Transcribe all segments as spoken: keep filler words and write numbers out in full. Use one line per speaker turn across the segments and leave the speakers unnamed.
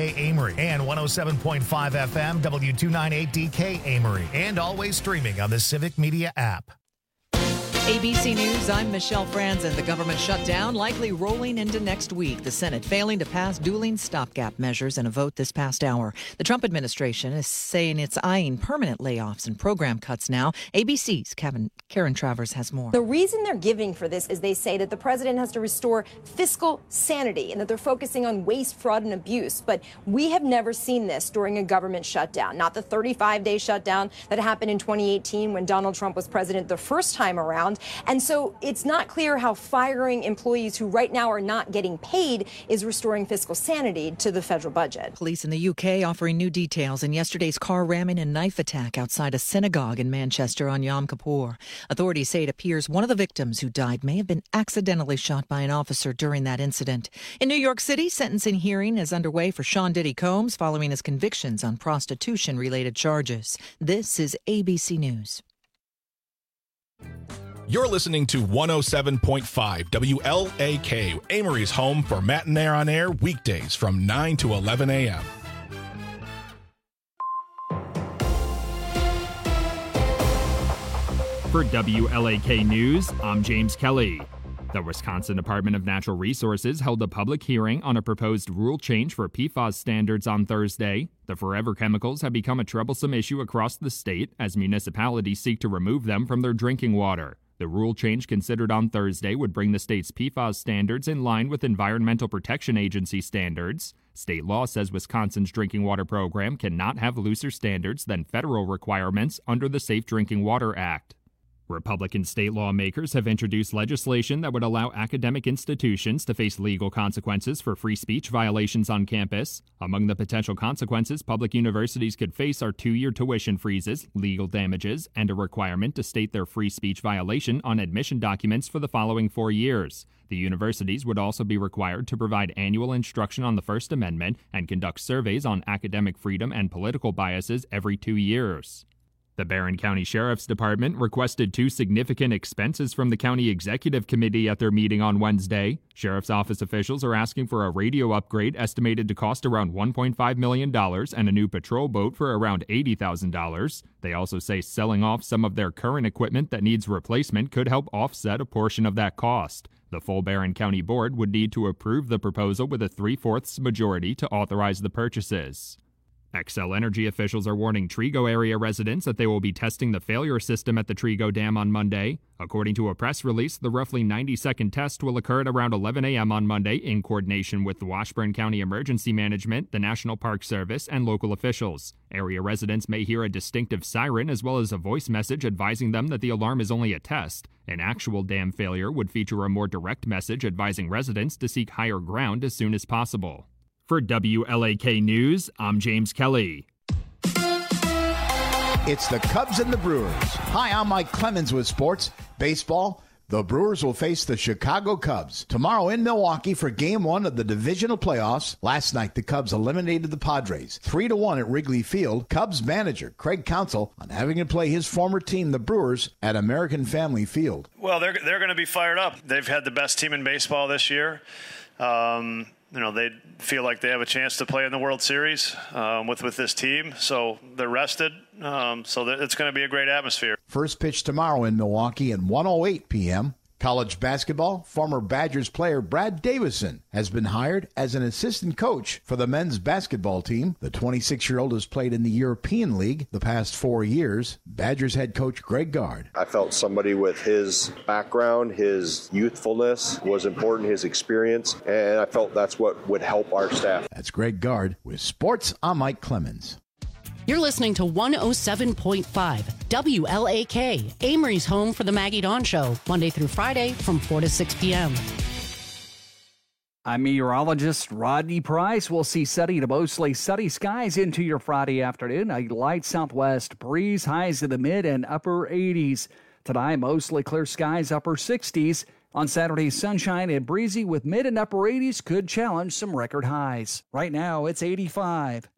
K Amory and one oh seven point five F M W two ninety-eight D K Amory, and always streaming on the Civic Media app.
A B C News, I'm Michelle Franzen. The government shutdown likely rolling into next week. The Senate failing to pass dueling stopgap measures in a vote this past hour. The Trump administration is saying it's eyeing permanent layoffs and program cuts now. A B C's Kevin, Karen Travers has more.
The reason they're giving for this is they say that the president has to restore fiscal sanity and that they're focusing on waste, fraud, and abuse. But we have never seen this during a government shutdown, not the thirty-five day shutdown that happened in twenty eighteen when Donald Trump was president the first time around. And so it's not clear how firing employees who right now are not getting paid is restoring fiscal sanity to the federal budget.
Police in the U K offering new details in yesterday's car ramming and knife attack outside a synagogue in Manchester on Yom Kippur. Authorities say it appears one of the victims who died may have been accidentally shot by an officer during that incident. In New York City, sentencing hearing is underway for Sean Diddy Combs following his convictions on prostitution-related charges. This is A B C News.
You're listening to one oh seven point five W L A K, Amory's home for Matinee on Air, weekdays from nine to eleven a.m.
For W L A K News, I'm James Kelly. The Wisconsin Department of Natural Resources held a public hearing on a proposed rule change for P FAS standards on Thursday. The forever chemicals have become a troublesome issue across the state as municipalities seek to remove them from their drinking water. The rule change considered on Thursday would bring the state's P FAS standards in line with Environmental Protection Agency standards. State law says Wisconsin's drinking water program cannot have looser standards than federal requirements under the Safe Drinking Water Act. Republican state lawmakers have introduced legislation that would allow academic institutions to face legal consequences for free speech violations on campus. Among the potential consequences public universities could face are two-year tuition freezes, legal damages, and a requirement to state their free speech violation on admission documents for the following four years. The universities would also be required to provide annual instruction on the First Amendment and conduct surveys on academic freedom and political biases every two years. The Barron County Sheriff's Department requested two significant expenses from the County Executive Committee at their meeting on Wednesday. Sheriff's Office officials are asking for a radio upgrade estimated to cost around one point five million dollars and a new patrol boat for around eighty thousand dollars. They also say selling off some of their current equipment that needs replacement could help offset a portion of that cost. The full Barron County Board would need to approve the proposal with a three-fourths majority to authorize the purchases. Xcel Energy officials are warning Trigo area residents that they will be testing the failure system at the Trigo Dam on Monday. According to a press release, the roughly ninety second test will occur at around eleven a.m. on Monday in coordination with the Washburn County Emergency Management, the National Park Service, and local officials. Area residents may hear a distinctive siren as well as a voice message advising them that the alarm is only a test. An actual dam failure would feature a more direct message advising residents to seek higher ground as soon as possible. For W L A K News, I'm James Kelly.
It's the Cubs and the Brewers. Hi, I'm Mike Clemens with sports. Baseball, the Brewers will face the Chicago Cubs tomorrow in Milwaukee for game one of the divisional playoffs. Last night, the Cubs eliminated the Padres three to one at Wrigley Field. Cubs manager Craig Counsell on having to play his former team, the Brewers, at American Family Field.
Well, they're, they're going to be fired up. They've had the best team in baseball this year. Um, you know, they feel like they have a chance to play in the World Series um, with, with this team. So they're rested. Um, so it's going to be a great atmosphere.
First pitch tomorrow in Milwaukee at one oh eight p.m. College basketball, former Badgers player Brad Davison has been hired as an assistant coach for the men's basketball team. The twenty-six-year-old has played in the European League the past four years. Badgers head coach Greg Gard.
I felt somebody with his background, his youthfulness was important, his experience, and I felt that's what would help our staff.
That's Greg Gard with Sports. I'm Mike Clemens.
You're listening to one oh seven point five W L A K, Amory's home for the Maggie Dawn Show, Monday through Friday from four to six p.m.
I'm meteorologist Rodney Price. We'll see sunny to mostly sunny skies into your Friday afternoon. A light southwest breeze, highs in the mid and upper eighties. Tonight, mostly clear skies, upper sixties. On Saturday, sunshine and breezy with mid and upper eighties could challenge some record highs. Right now, it's eighty-five.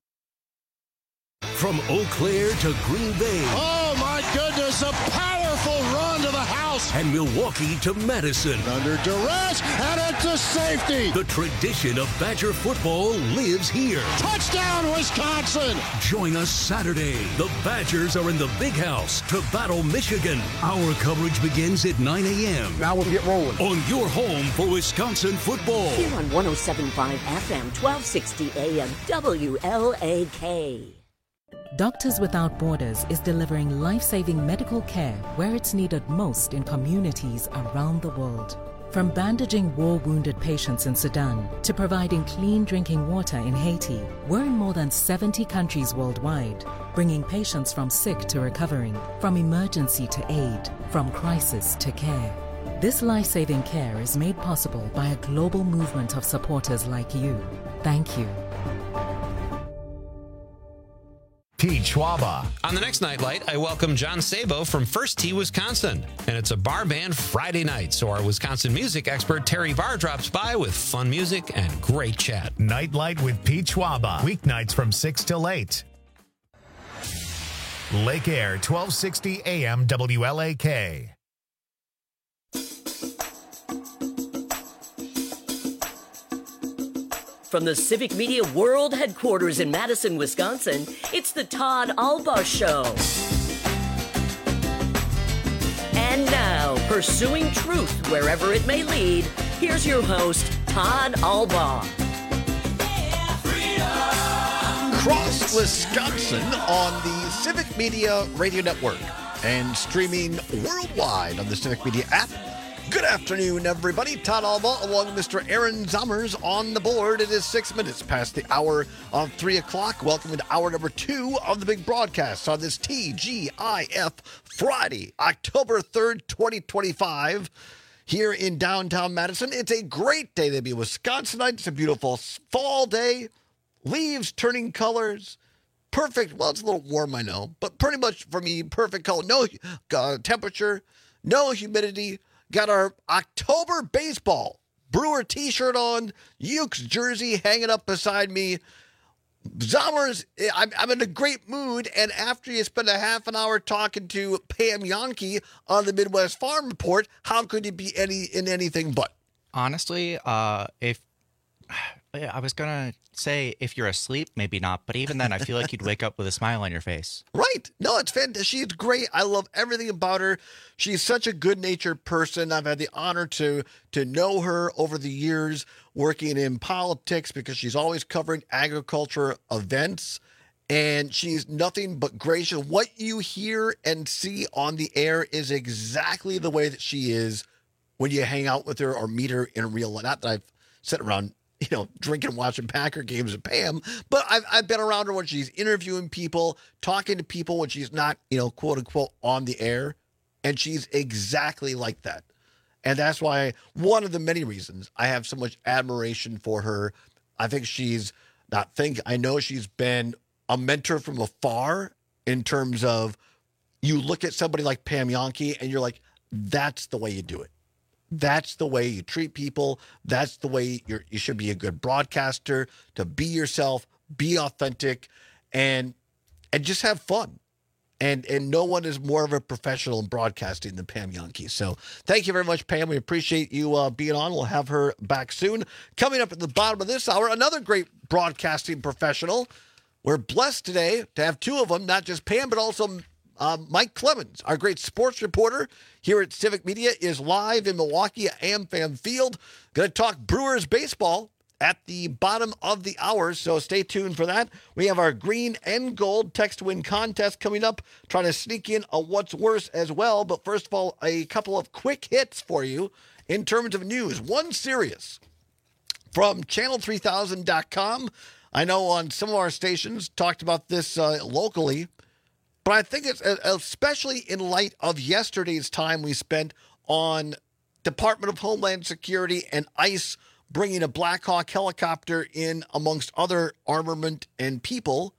From Eau Claire to Green Bay.
Oh, my goodness, a powerful run to the house.
House.
And Milwaukee to Madison.
Under duress, and it's a safety.
The tradition of Badger football lives here.
Touchdown, Wisconsin.
Join us Saturday. The Badgers are in the Big House to battle Michigan. Our coverage begins at nine a.m.
Now we'll get rolling.
On your home for Wisconsin football.
Here on one oh seven point five F M, twelve sixty A M, W L A K.
Doctors Without Borders is delivering life-saving medical care where it's needed most in communities around the world. From bandaging war-wounded patients in Sudan to providing clean drinking water in Haiti, we're in more than seventy countries worldwide, bringing patients from sick to recovering, from emergency to aid, from crisis to care. This life-saving care is made possible by a global movement of supporters like you. Thank you.
Pete Schwaba.
On the next Nightlight, I welcome John Sabo from First Tee, Wisconsin. And it's a bar band Friday night, so our Wisconsin music expert Terry Barr drops by with fun music and great chat.
Nightlight with Pete Schwaba. Weeknights from six till eight. Lake Air, twelve sixty A M W L A K.
From the Civic Media World Headquarters in Madison, Wisconsin, it's the Todd Albaugh Show. And now, pursuing truth wherever it may lead, here's your host, Todd Albaugh.
Across Wisconsin on the Civic Media Radio Network and streaming worldwide on the Civic Media app. Good afternoon, everybody. Todd Albaugh along with Mister Aaron Zommers on the board. It is six minutes past the hour of three o'clock. Welcome to hour number two of the big broadcast on this T G I F Friday, October third, twenty twenty-five. Here in downtown Madison. It's a great day to be a Wisconsinite. It's a beautiful fall day. Leaves turning colors. Perfect. Well, it's a little warm, I know, but pretty much for me, perfect color. No uh, temperature, no humidity. Got our October baseball Brewer t-shirt on, Ukes jersey hanging up beside me. Zommers, I'm, I'm in a great mood, and after you spend a half an hour talking to Pam Jahnke on the Midwest Farm Report, how could you be any in anything but?
Honestly, uh, if I was going to say if you're asleep, maybe not, but even then, I feel like you'd wake up with a smile on your face.
Right. No, it's fantastic. She's great. I love everything about her. She's such a good-natured person. I've had the honor to to know her over the years working in politics because she's always covering agriculture events, and she's nothing but gracious. What you hear and see on the air is exactly the way that she is when you hang out with her or meet her in real life. Not that I've sat around, you know, drinking and watching Packer games with Pam, but I've, I've been around her when she's interviewing people, talking to people when she's not, you know, quote unquote, on the air. And she's exactly like that. And that's why one of the many reasons I have so much admiration for her. I think she's not think, I know she's been a mentor from afar in terms of you look at somebody like Pam Jahnke and you're like, that's the way you do it. That's the way you treat people. That's the way you're, you should be a good broadcaster, to be yourself, be authentic, and and just have fun. And and no one is more of a professional in broadcasting than Pam Jahnke. So thank you very much, Pam. We appreciate you uh, being on. We'll have her back soon. Coming up at the bottom of this hour, another great broadcasting professional. We're blessed today to have two of them, not just Pam, but also Uh, Mike Clemens, our great sports reporter here at Civic Media, is live in Milwaukee at AmFam Field. Going to talk Brewers baseball at the bottom of the hour, so stay tuned for that. We have our green and gold text-to-win contest coming up, trying to sneak in a what's worse as well. But first of all, a couple of quick hits for you in terms of news. One serious from channel three thousand dot com. I know on some of our stations talked about this uh, locally, but I think it's especially in light of yesterday's time we spent on Department of Homeland Security and ICE bringing a Black Hawk helicopter in amongst other armament and people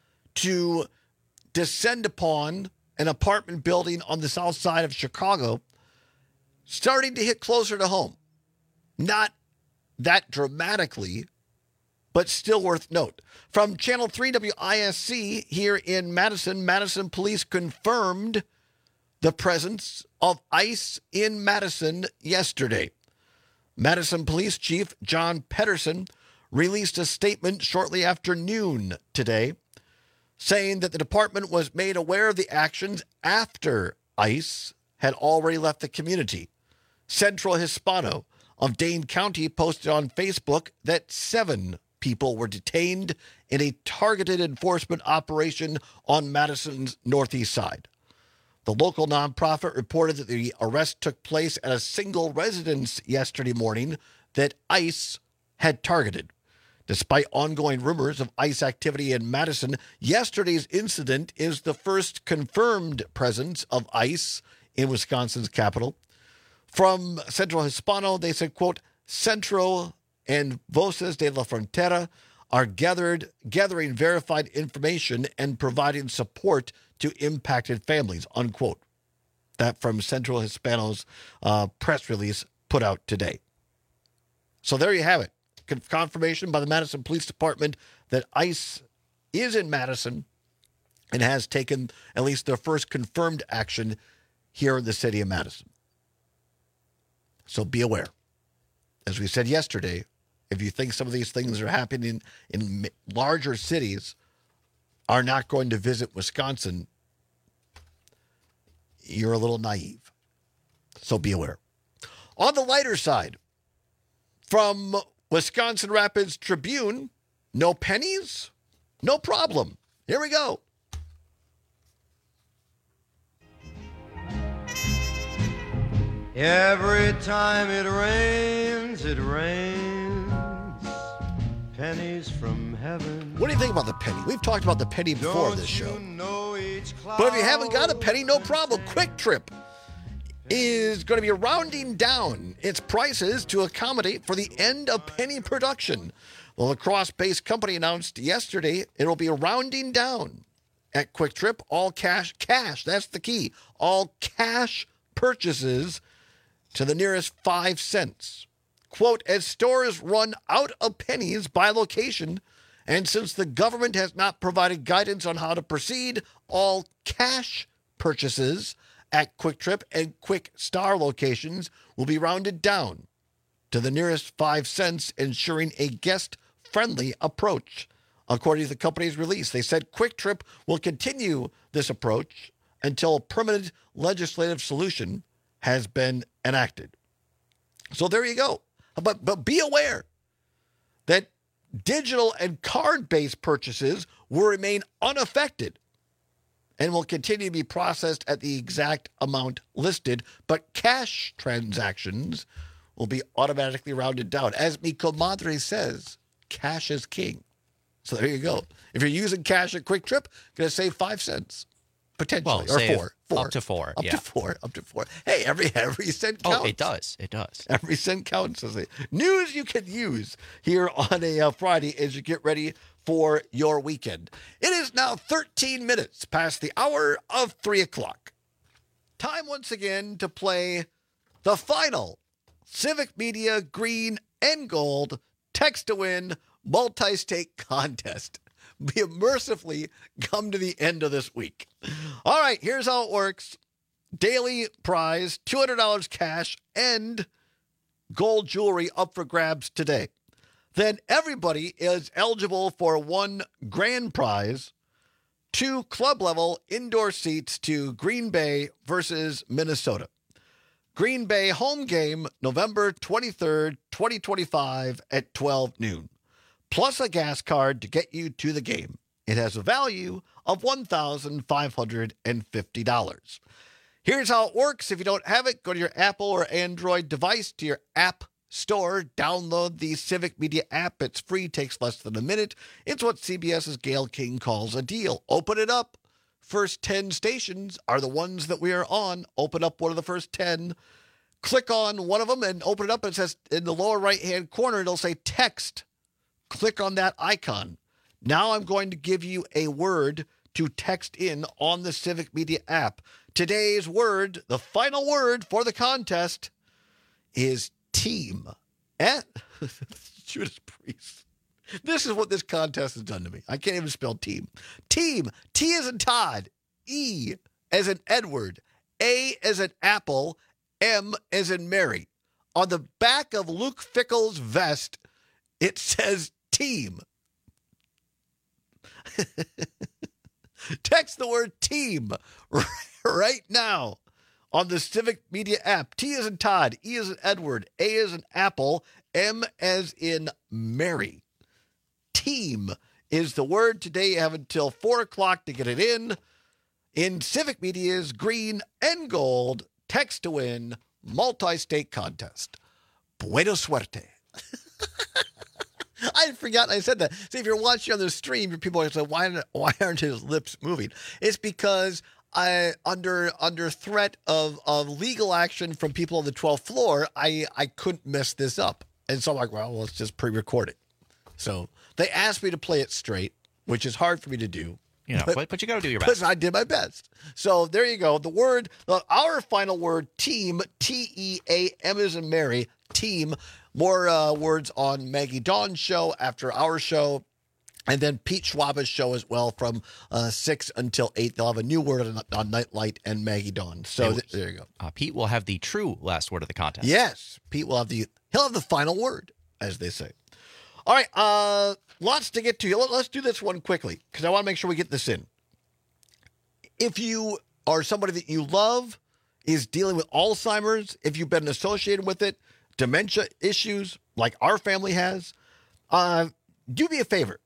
to descend upon an apartment building on the south side of Chicago, starting to hit closer to home. Not that dramatically, but still worth note. From Channel three W I S C here in Madison, Madison police confirmed the presence of ICE in Madison yesterday. Madison Police Chief John Pedersen released a statement shortly after noon today, saying that the department was made aware of the actions after ICE had already left the community. Central Hispano of Dane County posted on Facebook that seven people were detained in a targeted enforcement operation on Madison's northeast side. The local nonprofit reported that the arrest took place at a single residence yesterday morning that ICE had targeted. Despite ongoing rumors of ICE activity in Madison, yesterday's incident is the first confirmed presence of ICE in Wisconsin's capital. From Central Hispano, they said, quote, Centro and Voces de la Frontera are gathered, gathering verified information and providing support to impacted families, unquote. That from Central Hispano's uh, press release put out today. So there you have it. Confirmation by the Madison Police Department that ICE is in Madison and has taken at least their first confirmed action here in the city of Madison. So be aware. As we said yesterday, if you think some of these things are happening in larger cities, are not going to visit Wisconsin, you're a little naive. So be aware. On the lighter side, from Wisconsin Rapids Tribune, no pennies, no problem. Here we go.
Every time it rains, it rains pennies from heaven.
What do you think about the penny? We've talked about the penny before this show. But if you haven't got a penny, no problem. Quick Trip is going to be rounding down its prices to accommodate for the end of penny production. The La Crosse-based company announced yesterday it will be rounding down at Quick Trip. All cash, cash, that's the key. All cash purchases to the nearest five cents. Quote, as stores run out of pennies by location, and since the government has not provided guidance on how to proceed, all cash purchases at Quick Trip and Quick Star locations will be rounded down to the nearest five cents, ensuring a guest-friendly approach. According to the company's release, they said Quick Trip will continue this approach until a permanent legislative solution has been enacted. So there you go. But, but be aware that digital and card-based purchases will remain unaffected and will continue to be processed at the exact amount listed, but cash transactions will be automatically rounded down. As mi comadre says, cash is king. So there you go. If you're using cash at Quick Trip, you're going to save five cents, potentially,
well,
or four. Four.
Up to four.
Up
yeah.
to four. Up to four. Hey, every every cent counts.
Oh, it does. It does.
Every cent counts. As a news you can use here on a uh, Friday as you get ready for your weekend. It is now thirteen minutes past the hour of three o'clock. Time once again to play the final Civic Media Green and Gold Text to Win multi-state contest. We have mercifully come to the end of this week. All right, here's how it works. Daily prize, two hundred dollars cash and gold jewelry up for grabs today. Then everybody is eligible for one grand prize, two club-level indoor seats to Green Bay versus Minnesota. Green Bay home game, November twenty-third, twenty twenty-five at twelve noon. Plus a gas card to get you to the game. It has a value of one thousand five hundred fifty dollars. Here's how it works. If you don't have it, go to your Apple or Android device, to your app store, download the Civic Media app. It's free, takes less than a minute. It's what CBS's Gayle King calls a deal. Open it up. First ten stations are the ones that we are on. Open up one of the first ten. Click on one of them and open it up. It says in the lower right-hand corner, it'll say text. Click on that icon. Now I'm going to give you a word to text in on the Civic Media app. Today's word, the final word for the contest, is team. Eh? Judas Priest. This is what this contest has done to me. I can't even spell team. Team. T as in Todd. E as in Edward. A as in apple, M as in Mary. On the back of Luke Fickle's vest, it says team. Text the word team right now on the Civic Media app. T as in Todd, E as in Edward, A as in Apple, M as in Mary. Team is the word today. You have until four o'clock to get it in. In Civic Media's green and gold text to win multi-state contest. Buena suerte. I forgot I said that. See, if you're watching on the stream, people are saying, why, why aren't his lips moving? It's because I, under under threat of, of legal action from people on the twelfth floor, I, I couldn't mess this up. And so I'm like, well, let's just pre-record it. So they asked me to play it straight, which is hard for me to do.
You know, but, but you got to do your best.
Because I did my best. So there you go. The word, our final word, team, T E A M as in Mary, team. More uh, words on Maggie Dawn's show after our show. And then Pete Schwaba's show as well from uh, six until eight. They'll have a new word on, on Nightlight and Maggie Dawn. So th- there you go.
Uh, Pete will have the true last word of the contest.
Yes. Pete will have the, he'll have the final word, as they say. All right. Uh, lots to get to. Let's do this one quickly because I want to make sure we get this in. If you are somebody that you love, is dealing with Alzheimer's, if you've been associated with it, dementia issues like our family has, uh, do me a favor.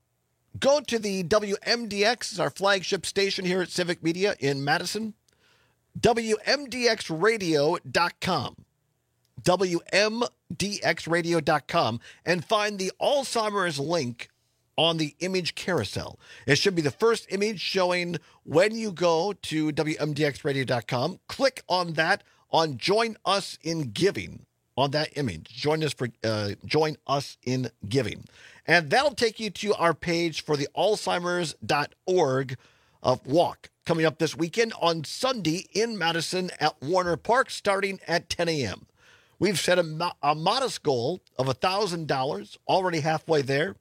Go to the W M D X, our flagship station here at Civic Media in Madison, W M D X radio dot com, W M D X radio dot com, and find the Alzheimer's link on the image carousel. It should be the first image showing when you go to W M D X radio dot com. Click on that on Join Us in Giving. On that image, join us for uh, join us in giving, and that'll take you to our page for the Alzheimer's dot org uh, walk coming up this weekend on Sunday in Madison at Warner Park, starting at ten a.m. We've set a, mo- a modest goal of a thousand dollars, already halfway there.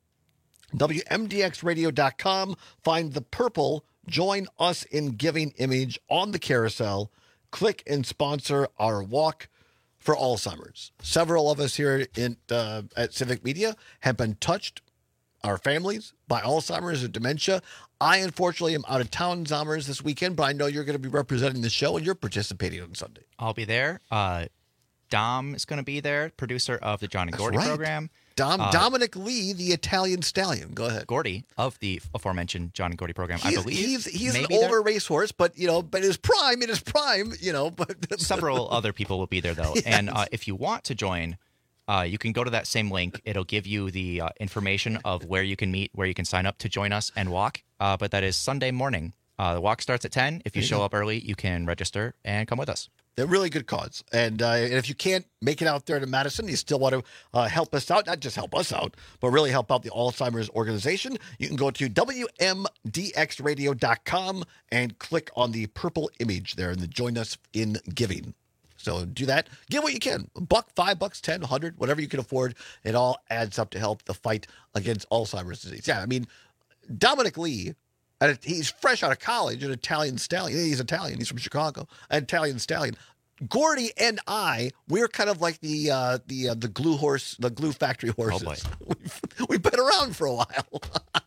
W M D X radio dot com. Find the purple Join Us in Giving image on the carousel. Click and sponsor our walk for Alzheimer's. Several of us here in, uh, at Civic Media have been touched, our families, by Alzheimer's or dementia. I, unfortunately, am out of town Alzheimer's this weekend, but I know you're going to be representing the show and you're participating on Sunday.
I'll be there. Uh, Dom is going to be there, producer of the John and Gordy
right.
program.
Dom,
uh,
Dominic Lee, the Italian stallion. Go ahead.
Gordy of the aforementioned John and Gordy program,
he's,
I believe.
He's, he's an
Maybe
older
there.
racehorse, but, you know, but in his prime, in his prime, you know. But
Several other people will be there, though. Yes. And uh, if you want to join, uh, you can go to that same link. It'll give you the uh, information of where you can meet, where you can sign up to join us and walk. Uh, but that is Sunday morning. Uh, the walk starts at ten. If you show up early, you can register and come with us.
They're really good cause. And, uh, and if you can't make it out there to Madison, you still want to uh, help us out, not just help us out, but really help out the Alzheimer's organization, you can go to W M D X radio dot com and click on the purple image there and the Join Us in Giving. So do that. Give what you can. A buck, five bucks, ten, a hundred, whatever you can afford. It all adds up to help the fight against Alzheimer's disease. Yeah, I mean, Dominic Lee, he's fresh out of college, an Italian stallion. He's Italian. He's from Chicago. An Italian stallion. Gordy and I, we're kind of like the uh, the uh, the glue horse, the glue factory horses. Oh boy. We've, we've been around for a while.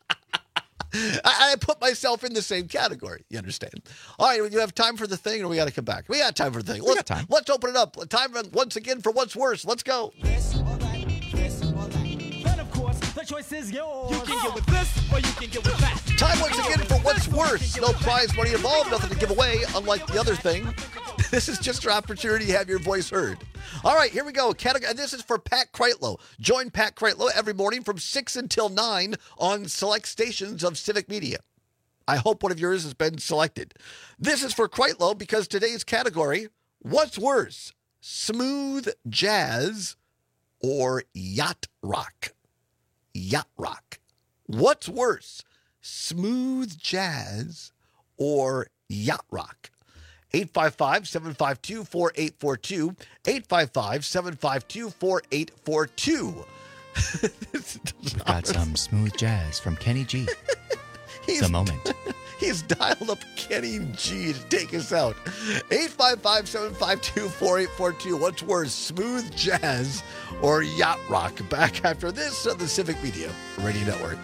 I, I put myself in the same category. You understand? All right, you have time for the thing, or we got to come back? We got time for the thing.
We
let's,
got time.
Let's open it up. Time for, once again for What's Worse. Let's go.
This or that, this or that. Then of course the choice is yours. You can get with this, or you can get with that.
Time once again for What's Worse. No prize money involved, nothing to give away, unlike the other thing. This is just your opportunity to have your voice heard. All right, here we go. Categ- this is for Pat Kreitlow. Join Pat Kreitlow every morning from six until nine on select stations of Civic Media. I hope one of yours has been selected. This is for Kreitlow because today's category, what's worse, smooth jazz or yacht rock? Yacht rock. What's worse, smooth jazz or yacht rock? eight five five, seven five two, four eight four two. eight five five, seven five two, four eight four two.
We've got some smooth jazz from Kenny G.
He's,
the moment.
He's dialed up Kenny G to take us out. eight five five, seven five two, four eight four two. What's worse, smooth jazz or yacht rock? Back after this on the Civic Media Radio Network.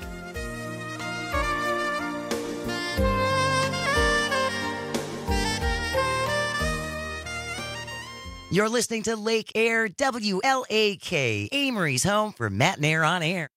You're listening to Lake Air, W L A K, Amory's home for Matt and Air on Air.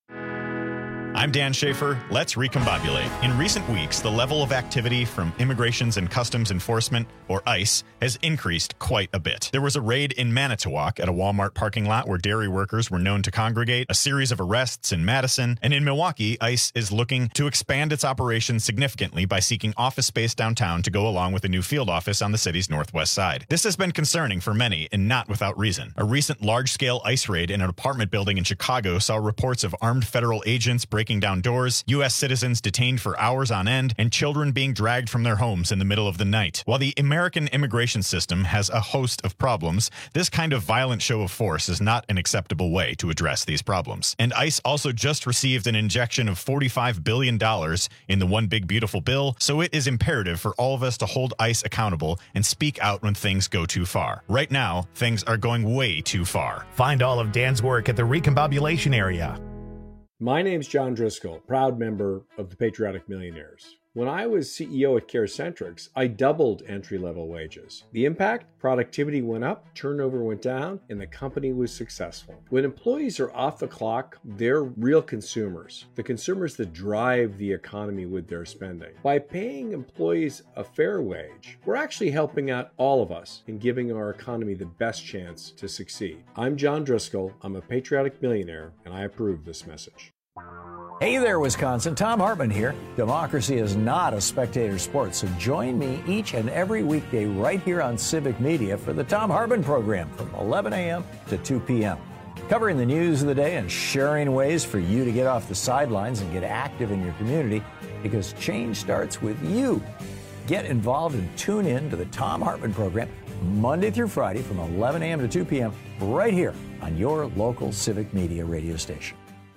I'm Dan Schaefer. Let's recombobulate. In recent weeks, the level of activity from Immigrations and Customs Enforcement, or ICE, has increased quite a bit. There was a raid in Manitowoc at a Walmart parking lot where dairy workers were known to congregate, a series of arrests in Madison, and in Milwaukee, ICE is looking to expand its operations significantly by seeking office space downtown to go along with a new field office on the city's northwest side. This has been concerning for many, and not without reason. A recent large-scale ICE raid in an apartment building in Chicago saw reports of armed federal agents breaking breaking down doors, U S citizens detained for hours on end, and children being dragged from their homes in the middle of the night. While the American immigration system has a host of problems, this kind of violent show of force is not an acceptable way to address these problems. And ICE also just received an injection of forty-five billion dollars in the One Big Beautiful Bill, so it is imperative for all of us to hold ICE accountable and speak out when things go too far. Right now, things are going way too far.
Find all of Dan's work at the Recombobulation Area.
My name's John Driscoll, proud member of the Patriotic Millionaires. When I was C E O at CareCentrix, I doubled entry-level wages. The impact? Productivity went up, turnover went down, and the company was successful. When employees are off the clock, they're real consumers, the consumers that drive the economy with their spending. By paying employees a fair wage, we're actually helping out all of us in giving our economy the best chance to succeed. I'm John Driscoll, I'm a patriotic millionaire, and I approve this message.
Hey there, Wisconsin. Tom Hartman here. Democracy is not a spectator sport, so join me each and every weekday right here on Civic Media for the Tom Hartman program from eleven a.m. to two p.m. Covering the news of the day and sharing ways for you to get off the sidelines and get active in your community, because change starts with you. Get involved and tune in to the Tom Hartman program Monday through Friday from eleven a.m. to two p.m. right here on your local Civic Media radio station.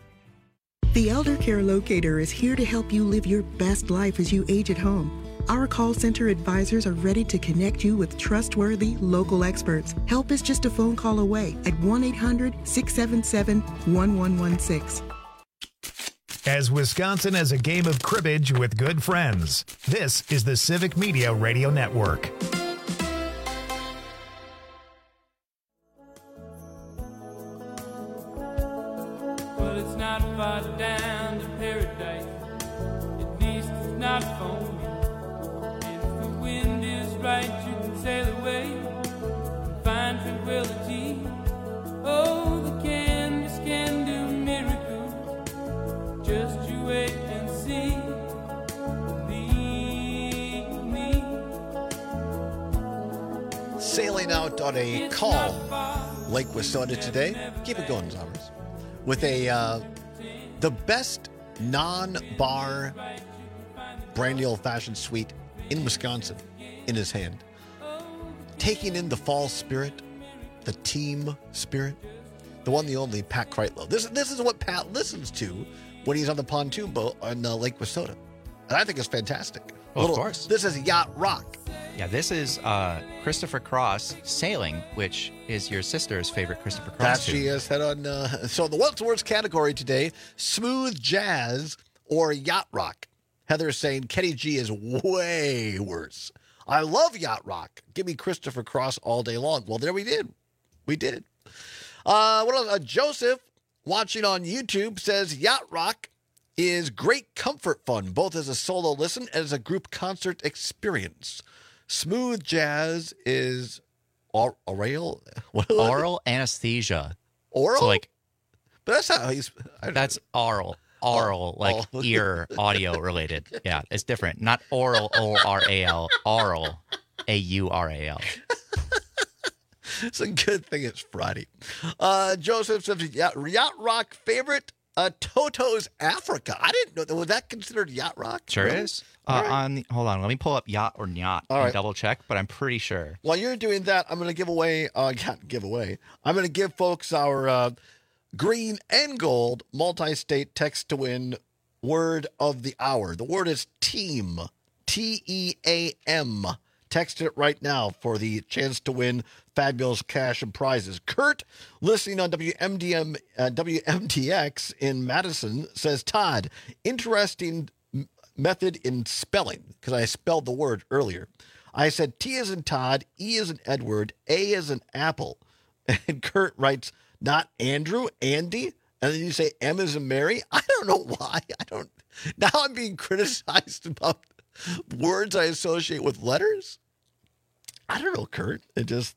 The Elder Care Locator is here to help you live your best life as you age at home. Our call center advisors are ready to connect you with trustworthy local experts. Help is just a phone call away at one eight hundred, six seven seven, one one one six.
As Wisconsin has a game of cribbage with good friends, this is the Civic Media Radio Network.
Well, it's not far down to paradise. At least it's not for me. And if the wind is right, you can sail away and find tranquility. Oh, the canvas can do miracles. Just you wait and see. Believe me.
Sailing out on a calm Lake Wissota today. Keep it going, Zombers. With a uh, the best non-bar brandy old-fashioned sweet in Wisconsin in his hand, taking in the fall spirit, the team spirit, the one, the only Pat Kreitlow. This this is what Pat listens to when he's on the pontoon boat on uh, Lake Wissota, and I think it's fantastic.
Well,
Little,
of course,
this is yacht rock.
Yeah, this is uh, Christopher Cross Sailing, which is your sister's favorite Christopher Cross
That
tune.
she has had on. Uh, so the what's worst category today: smooth jazz or yacht rock. Heather's saying Kenny G is way worse. I love yacht rock. Give me Christopher Cross all day long. Well, there we did. We did. Uh, what else? Uh, Joseph, watching on YouTube, says yacht rock is great comfort fun, both as a solo listen and as a group concert experience. Smooth jazz is or- oral,
oral anesthesia.
Oral,
so like,
but that's not how he's.
That's oral, oral, oh, like oh. ear audio related. Yeah, it's different. Not oral, O R A L, oral, A U R A L.
It's a good thing it's Friday. Uh, Joseph says yacht, yacht rock favorite. Uh, Toto's Africa. I didn't know that. Was that considered yacht rock?
Sure
really?
is. Uh, right. On the, hold on, let me pull up yacht or yacht
All
and
right.
double check, but I'm pretty sure.
While you're doing that, I'm going to give away, uh, can't give away, I'm going to give folks our uh, green and gold multi-state text to win word of the hour. The word is team. T E A M. Text it right now for the chance to win fabulous cash and prizes. Kurt, listening on W M D M, uh, W M D X in Madison, says, Todd, interesting m- method in spelling, because I spelled the word earlier. I said T as in Todd, E as in Edward, A as in Apple. And Kurt writes, not Andrew, Andy? And then you say M as in Mary? I don't know why. I don't. Now I'm being criticized about words I associate with letters? I don't know, Kurt. It just,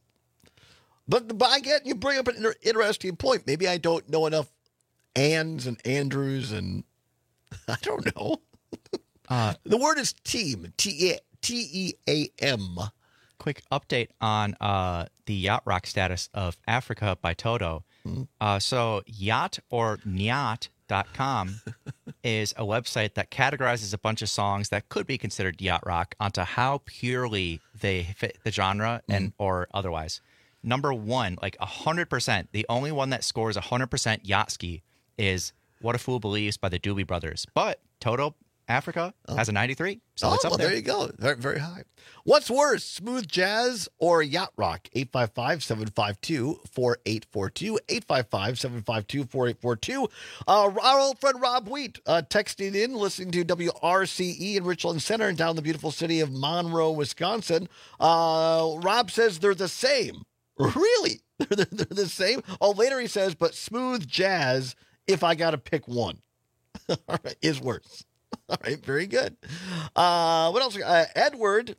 but, but I get you bring up an inter- interesting point. Maybe I don't know enough Anns and Andrews, and I don't know.
Uh,
the word is team, T E A M.
Quick update on uh, the yacht rock status of Africa by Toto. Mm-hmm. Uh, so yacht or nyat dot com is a website that categorizes a bunch of songs that could be considered yacht rock onto how purely they fit the genre and mm. or otherwise. Number one, like one hundred percent, the only one that scores one hundred percent yacht ski is What a Fool Believes by the Doobie Brothers. But Toto Africa oh. has a ninety-three, so
oh,
it's up
well,
there.
There you go. Very, very high. What's worse, smooth jazz or yacht rock? eight five five, seven five two, four eight four two, eight five five, seven five two, four eight four two. Uh, our old friend Rob Wheat uh, texting in, listening to W R C E in Richland Center and down the beautiful city of Monroe, Wisconsin. Uh, Rob says they're the same. Really? They're, they're the same? Oh, later he says, but smooth jazz, if I got to pick one, all right, is worse. All right, very good. Uh, what else? Uh, Edward.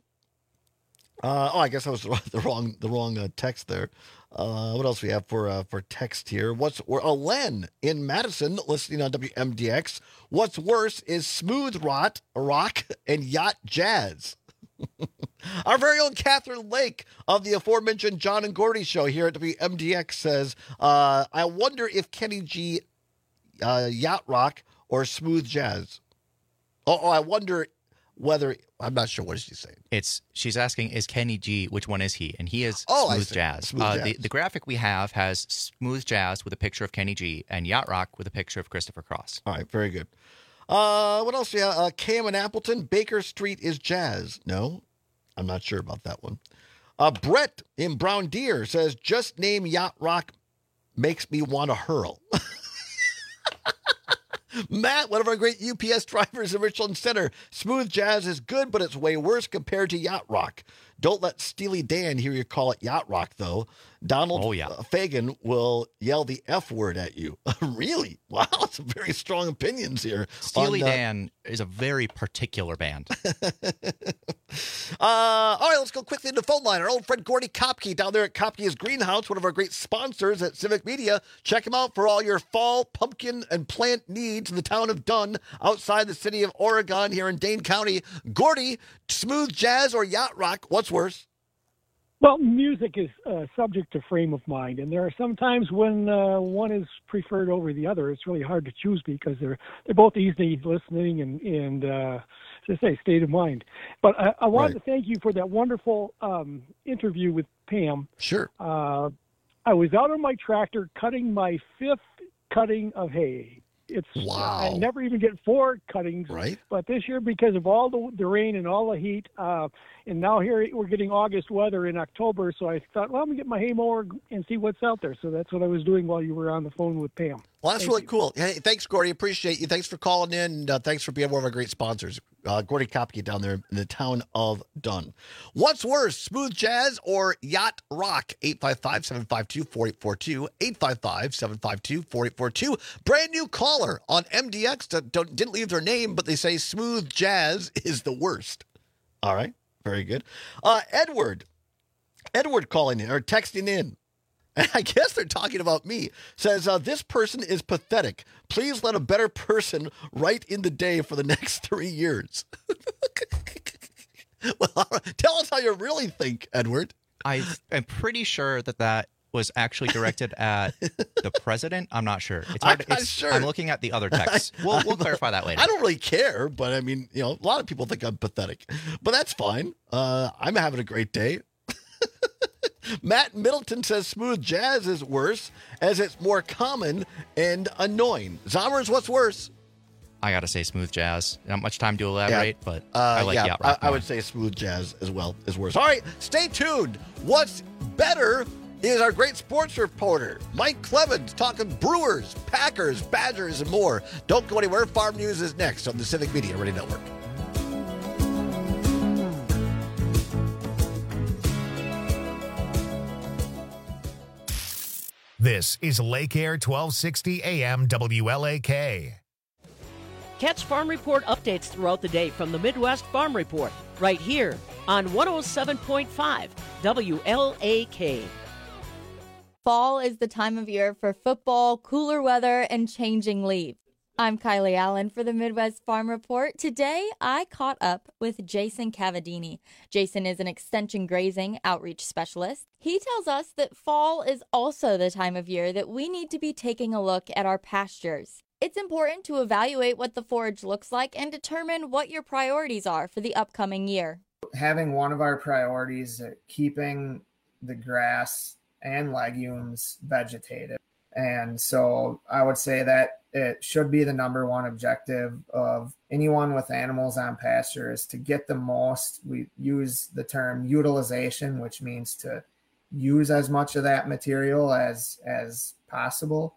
Uh, oh, I guess that was the wrong the wrong uh, text there. Uh, what else we have for uh, for text here? What's or uh, Len in Madison listening on W M D X. What's worse is smooth rot, rock and yacht jazz. Our very own Catherine Lake of the aforementioned John and Gordy show here at W M D X says, uh, I wonder if Kenny G uh, yacht rock or smooth jazz. Oh, oh, I wonder whether I'm not sure what she's saying.
It's she's asking, is Kenny G, which one is he? And he is
oh,
smooth jazz.
Smooth
uh,
jazz.
The, the graphic we have has smooth jazz with a picture of Kenny G and yacht rock with a picture of Christopher Cross.
All right, very good. Uh, what else? Yeah, uh, Cam and Appleton. Baker Street is jazz. No, I'm not sure about that one. Uh, Brett in Brown Deer says, just name yacht rock makes me want to hurl. Matt, one of our great U P S drivers in Richland Center. Smooth jazz is good, but it's way worse compared to yacht rock. Don't let Steely Dan hear you call it yacht rock, though. Donald
oh, yeah.
Fagan will yell the F word at you. Really? Wow, some very strong opinions here.
Steely
on, uh,
Dan is a very particular band.
uh, all right, let's go quickly into the phone line. Our old friend Gordy Kopke down there at Kopke's Greenhouse, one of our great sponsors at Civic Media. Check him out for all your fall pumpkin and plant needs in the town of Dunn, outside the city of Oregon here in Dane County. Gordy, smooth jazz or yacht rock, what's worse?
Well, music is uh, subject to frame of mind, and there are some times when uh, one is preferred over the other. It's really hard to choose because they're they're both easy listening and and uh, as I say, state of mind. But I, I wanted right. to thank you for that wonderful um, interview with Pam.
Sure.
Uh, I was out on my tractor cutting my fifth cutting of hay. It's
wow.
I never even get four cuttings,
right?
But this year, because of all the, the rain and all the heat, uh, and now here we're getting August weather in October, so I thought, well, I'm gonna get my hay mower and see what's out there. So that's what I was doing while you were on the phone with Pam.
Well, that's
Thank
really
you.
cool. Hey, thanks, Gordy. Appreciate you. Thanks for calling in. And, uh, thanks for being one of our great sponsors. Uh, Gordy Kopke down there in the town of Dunn. What's worse, smooth jazz or yacht rock? eight five five, seven five two, four eight four two, eight five five, seven five two, four eight four two. Brand new caller on M D X that don't, didn't leave their name, but they say smooth jazz is the worst. All right. Very good. Uh, Edward. Edward calling in or texting in. And I guess they're talking about me, says, uh, this person is pathetic. Please let a better person write in the day for the next three years. Well, tell us how you really think, Edward.
I am pretty sure that that was actually directed at the president. I'm not sure. It's hard.
I'm not
it's,
sure.
I'm looking at the other text. We'll, we'll clarify that later.
I don't really care, but I mean, you know, a lot of people think I'm pathetic, but that's fine. Uh, I'm having a great day. Matt Middleton says smooth jazz is worse as it's more common and annoying. Zommers, what's worse?
I gotta say smooth jazz. Not much time to elaborate,
Yeah.
but
Uh,
I like
yeah,
yacht rock
I, I
more.
would say smooth jazz as well is worse. All right, stay tuned. What's better is our great sports reporter, Mike Clemens, talking Brewers, Packers, Badgers, and more. Don't go anywhere. Farm News is next on the Civic Media Radio Network.
This is Lake Air twelve sixty A M W L A K.
Catch Farm Report updates throughout the day from the Midwest Farm Report, right here on one oh seven point five W L A K.
Fall is the time of year for football, cooler weather, and changing leaves. I'm Kylie Allen for the Midwest Farm Report. Today, I caught up with Jason Cavadini. Jason is an extension grazing outreach specialist. He tells us that fall is also the time of year that we need to be taking a look at our pastures. It's important to evaluate what the forage looks like and determine what your priorities are for the upcoming year.
Having one of our priorities, uh, keeping the grass and legumes vegetative. And so I would say that it should be the number one objective of anyone with animals on pasture is to get the most. We use the term utilization, which means to use as much of that material as, as possible.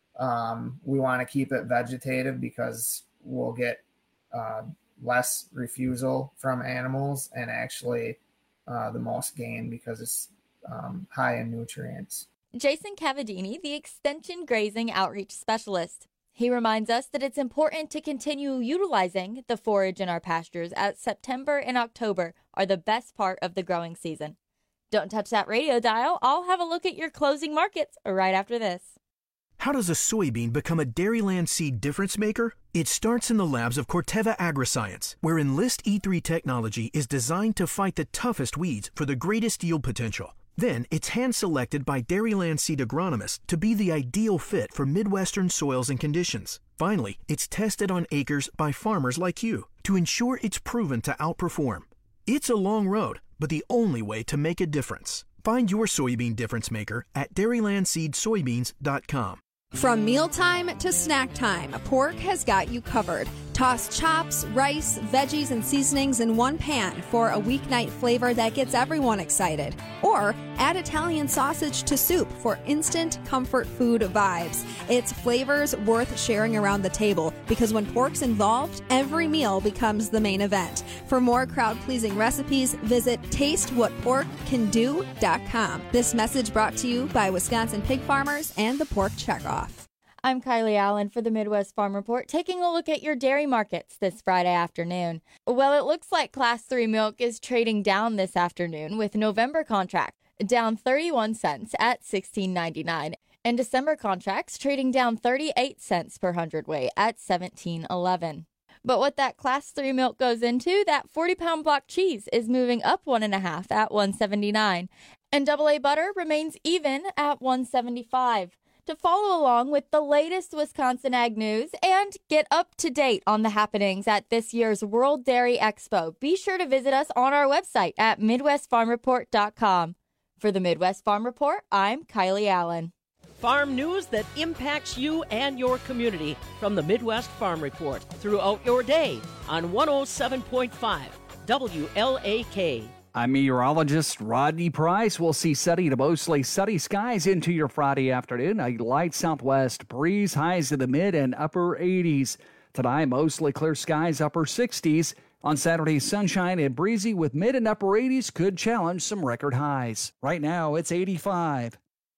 Um, we want to keep it vegetative because we'll get uh, less refusal from animals and actually uh, the most gain because it's um, high in nutrients.
Jason Cavadini, the Extension Grazing Outreach Specialist. He reminds us that it's important to continue utilizing the forage in our pastures as September and October are the best part of the growing season. Don't touch that radio dial. I'll have a look at your closing markets right after this.
How does a soybean become a Dairyland seed difference maker? It starts in the labs of Corteva Agriscience, where Enlist E three technology is designed to fight the toughest weeds for the greatest yield potential. Then it's hand-selected by Dairyland seed agronomists to be the ideal fit for Midwestern soils and conditions. Finally, it's tested on acres by farmers like you to ensure it's proven to outperform. It's a long road, but the only way to make a difference. Find your soybean difference maker at dairyland seed soybeans dot com.
From mealtime to snack time, Pork has got you covered. Toss chops, rice, veggies, and seasonings in one pan for a weeknight flavor that gets everyone excited. Or add Italian sausage to soup for instant comfort food vibes. It's flavors worth sharing around the table because when pork's involved, every meal becomes the main event. For more crowd-pleasing recipes, visit taste what pork can do dot com. This message brought to you by Wisconsin pig farmers and the Pork Checkoff.
I'm Kylie Allen for the Midwest Farm Report, taking a look at your dairy markets this Friday afternoon. Well, it looks like Class three milk is trading down this afternoon with November contract down thirty-one cents at sixteen ninety-nine and December contracts trading down thirty-eight cents per hundredweight at seventeen eleven. But what that Class three milk goes into, that forty-pound block cheese is moving up one and a half at one seventy-nine, and double A butter remains even at one seventy-five. To follow along with the latest Wisconsin Ag News and get up to date on the happenings at this year's World Dairy Expo, be sure to visit us on our website at midwest farm report dot com. For the Midwest Farm Report, I'm Kylie Allen.
Farm news that impacts you and your community from the Midwest Farm Report throughout your day on one oh seven point five W L A K.
I'm meteorologist Rodney Price. We'll see sunny to mostly sunny skies into your Friday afternoon. A light southwest breeze, highs in the mid and upper eighties. Tonight, mostly clear skies, upper sixties. On Saturday, sunshine and breezy with mid and upper eighties could challenge some record highs. Right now, it's eighty-five.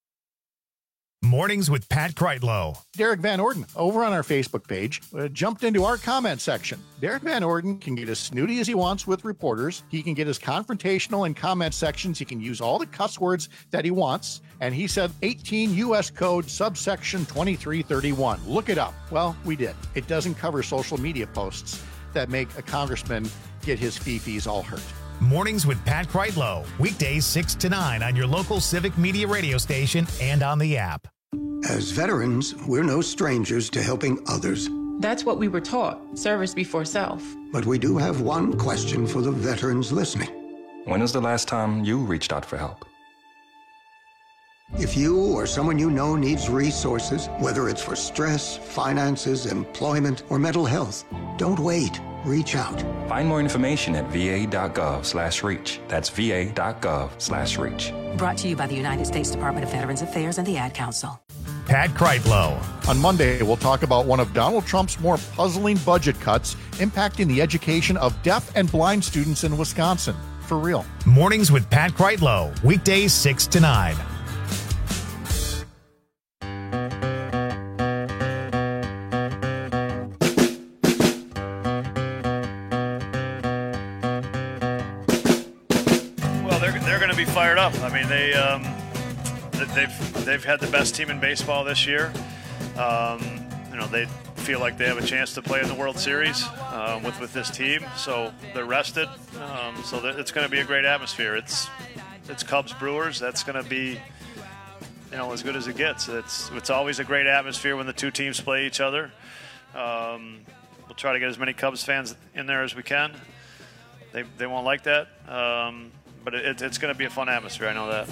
Mornings with Pat Kreitlow.
Derek Van Orden, over on our Facebook page, uh, jumped into our comment section. Derek Van Orden can get as snooty as he wants with reporters. He can get as confrontational in comment sections. He can use all the cuss words that he wants. And he said eighteen U S Code subsection twenty-three thirty-one. Look it up. Well, we did. It doesn't cover social media posts that make a congressman get his fee-fees all hurt.
Mornings with Pat Kreitlow. Weekdays six to nine on your local Civic Media radio station and on the app.
As veterans, we're no strangers to helping others.
That's what we were taught, service before self.
But we do have one question for the veterans listening.
When was the last time you reached out for help?
If you or someone you know needs resources, whether it's for stress, finances, employment, or mental health, don't wait. Reach out.
Find more information at va.gov slash reach. That's va.gov slash reach.
Brought to you by the United States Department of Veterans Affairs and the Ad Council.
Pat Kreitlow.
On Monday, we'll talk about one of Donald Trump's more puzzling budget cuts impacting the education of deaf and blind students in Wisconsin. For real.
Mornings with Pat Kreitlow. Weekdays six to nine.
Fired up. I mean, they um, they've they've had the best team in baseball this year. Um, you know, they feel like they have a chance to play in the World Series uh, with with this team, so they're rested. Um, so it's going to be a great atmosphere. It's it's Cubs Brewers. That's going to be, you know, as good as it gets. It's it's always a great atmosphere when the two teams play each other. Um, we'll try to get as many Cubs fans in there as we can. They they won't like that. Um, But it, it's going to be a fun atmosphere. I know that.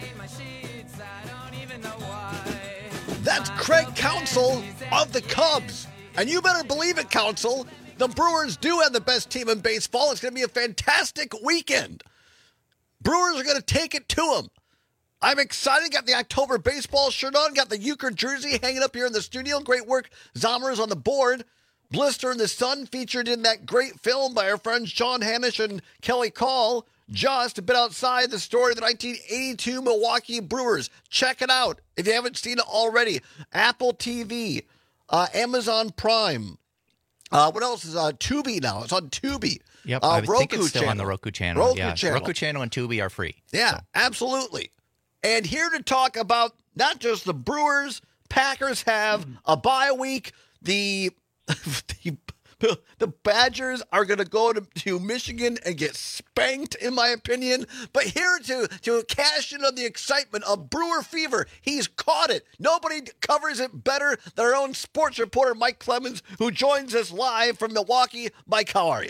That's Craig Counsell of the Cubs. And you better believe it, Counsell. The Brewers do have the best team in baseball. It's going to be a fantastic weekend. Brewers are going to take it to them. I'm excited. Got the October baseball shirt on. Got the Euchre jersey hanging up here in the studio. Great work. Zommers on the board. Blister in the Sun featured in that great film by our friends Sean Hanisch and Kelly Call. Just a bit outside the story of the nineteen eighty-two Milwaukee Brewers. Check it out if you haven't seen it already. Apple T V, uh, Amazon Prime. Uh, what else is on uh, Tubi now? It's on Tubi.
Yep,
uh,
I
Roku
think it's still
channel.
on the Roku channel.
Roku
yeah,
channel.
Roku channel and Tubi are free.
Yeah,
so.
absolutely. And here to talk about not just the Brewers, Packers have a bye week. The the The Badgers are going to go to Michigan and get spanked, in my opinion. But here to, to cash in on the excitement of Brewer Fever. He's caught it. Nobody covers it better than our own sports reporter, Mike Clemens, who joins us live from Milwaukee. Mike, how are you?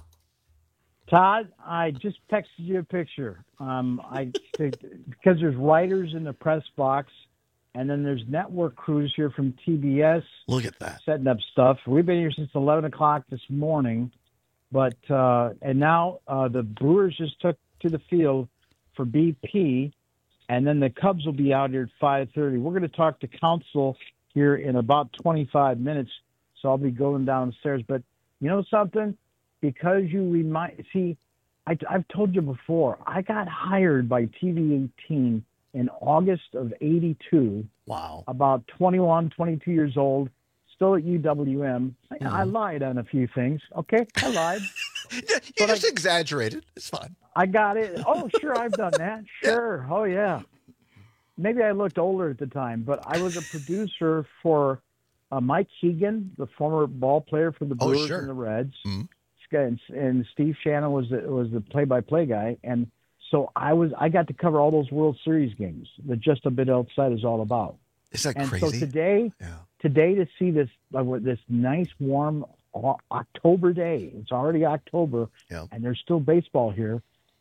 Todd, I just texted you a picture. Um, I because there's writers in the press box. And then there's network crews here from T B S.
Look at that.
Setting up stuff. We've been here since eleven o'clock this morning. But, uh, and now uh, the Brewers just took to the field for B P. And then the Cubs will be out here at five thirty. We're going to talk to Counsell here in about twenty-five minutes. So I'll be going downstairs. But you know something? Because you remind, see, I, I've told you before, I got hired by T V eighteen in August of eighty-two.
Wow.
About twenty-one, twenty-two years old, still at U W M.
Mm-hmm.
I lied on a few things. Okay, I lied.
you but just I, exaggerated. It's fine.
I got it. Oh, sure, I've done that. Sure. Yeah. Oh, yeah. Maybe I looked older at the time, but I was a producer for uh, Mike Keegan, the former ball player for the Brewers oh, sure. and the Reds. Mm-hmm. And, and Steve Shannon was the, was the play-by-play guy, and so I was I got to cover all those World Series games that Just a Bit Outside is all about.
Is that
and
crazy?
So today, yeah. today to see this uh, this nice warm October day, it's already October, yeah. and there's still baseball here.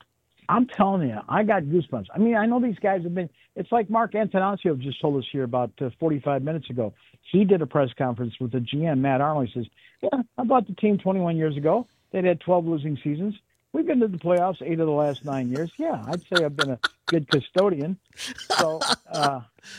I'm telling you, I got goosebumps. I mean, I know these guys have been. It's like Mark Antonaccio just told us here about uh, forty-five minutes ago. He did a press conference with the G M, Matt Arnold. He says, "Yeah, I bought the team twenty-one years ago. They'd had twelve losing seasons. We've been to the playoffs eight of the last nine years. Yeah, I'd say I've been a good custodian." So, uh,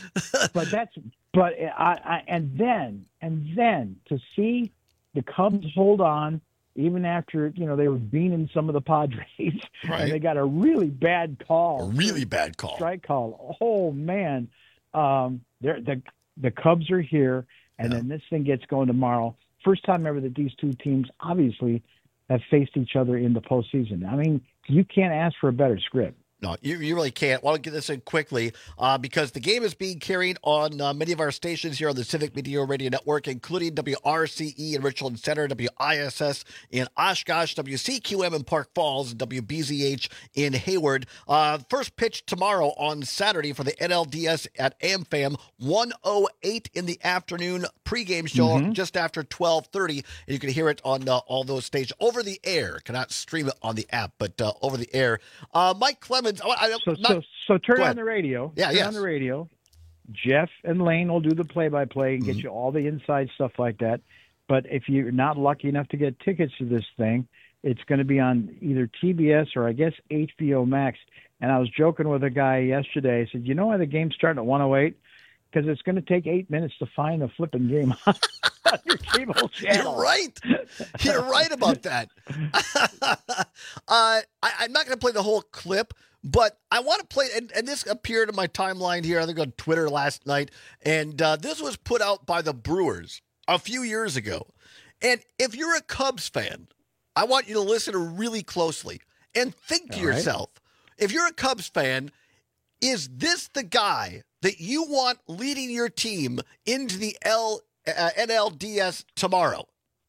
but that's but I, I and then and then to see the Cubs hold on even after you know they were beating some of the Padres, right. and they got a really bad call,
a really bad call,
strike call. Oh man, um, they're, the the Cubs are here, and yeah. then this thing gets going tomorrow. First time ever that these two teams obviously have faced each other in the postseason. I mean, you can't ask for a better script.
No, you, you really can't. Well, I'll get this in quickly uh, because the game is being carried on uh, many of our stations here on the Civic Media Radio Network, including W R C E in Richland Center, W I S S in Oshkosh, W C Q M in Park Falls, and W B Z H in Hayward. Uh, first pitch tomorrow on Saturday for the N L D S at AmFam, one oh eight in the afternoon pregame show mm-hmm. just after twelve thirty, and you can hear it on uh, all those stations over the air. Cannot stream it on the app, but uh, over the air. Uh, Mike Clemens Let's, I, I,
so,
not,
so, so turn
go
on
ahead.
the radio.
Yeah,
turn
yes.
on the radio. Jeff and Lane will do the play-by-play and get
Mm-hmm.
you all the inside stuff like that. But if you're not lucky enough to get tickets to this thing, it's going to be on either T B S or I guess H B O Max. And I was joking with a guy yesterday. I said, you know why the game's starting at one oh eight? Because it's going to take eight minutes to find the flipping game on your cable channel.
You're right. You're right about that. uh, I, I'm not going to play the whole clip, but I want to play, and, and this appeared in my timeline here, I think on Twitter last night, and uh, this was put out by the Brewers a few years ago. And if you're a Cubs fan, I want you to listen really closely and think to
All right.
yourself, if you're a Cubs fan, is this the guy that you want leading your team into the L, uh, N L D S tomorrow?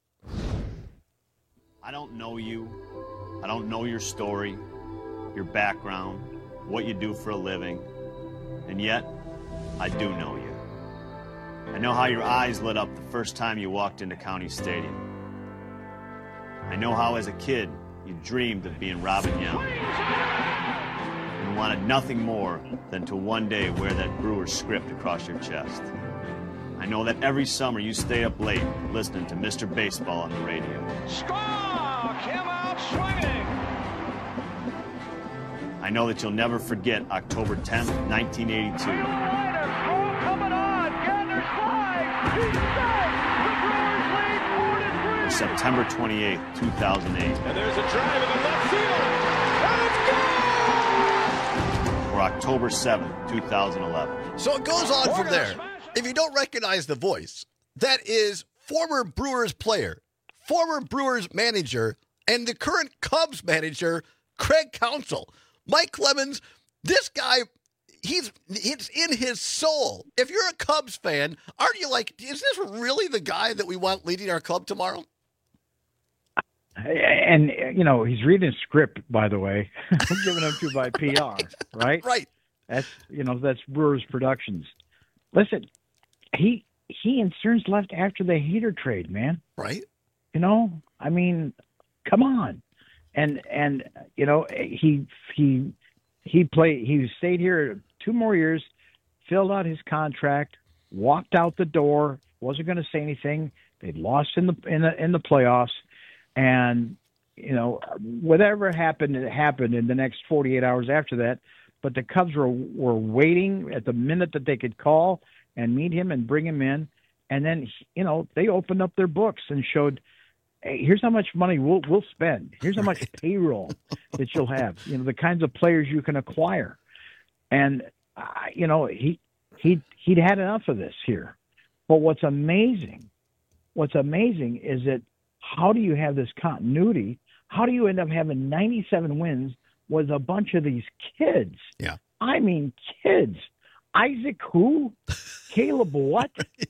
I don't know you. I don't know your story, your background, what you do for a living. And yet, I do know you. I know how your eyes lit up the first time you walked into County Stadium. I know how, as a kid, you dreamed of being Robin Young. And wanted nothing more than to one day wear that Brewers script across your chest. I know that every summer you stay up late listening to Mister Baseball on the radio.
Squawk! Him out swinging!
I know that you'll never forget October tenth, nineteen eighty-two.
Ryder, throw coming on! Gander slides! He's safe! The Brewers lead four to three!
Or September twenty-eighth, two thousand eight.
And there's a drive in the left field! And it's gone!
Or October seventh, two thousand eleven.
So it goes on from there. If you don't recognize the voice, that is former Brewers player, former Brewers manager, and the current Cubs manager, Craig Counsell. Mike Clemens, this guy, he's it's in his soul. If you're a Cubs fan, aren't you like, is this really the guy that we want leading our club tomorrow?
And, you know, he's reading a script, by the way, given him to by P R, right?
Right.
That's, you know, that's Brewers Productions. Listen, he he and Stearns left after the Hader trade, man.
Right.
You know, I mean, come on. And, and you know, he he he played, he stayed here two more years, filled out his contract, walked out the door, wasn't going to say anything. They'd lost in the in the in the playoffs. And, you know, whatever happened, it happened in the next forty-eight hours after that. But the Cubs were, were waiting at the minute that they could call and meet him and bring him in. And then, you know, they opened up their books and showed, hey, here's how much money we'll, we'll spend. Here's how much payroll that you'll have, you know, the kinds of players you can acquire. And, uh, you know, he, he, he'd had enough of this here. But what's amazing, what's amazing is that how do you have this continuity? How do you end up having ninety-seven wins with a bunch of these kids?
Yeah.
I mean, kids. Isaac who? Caleb what?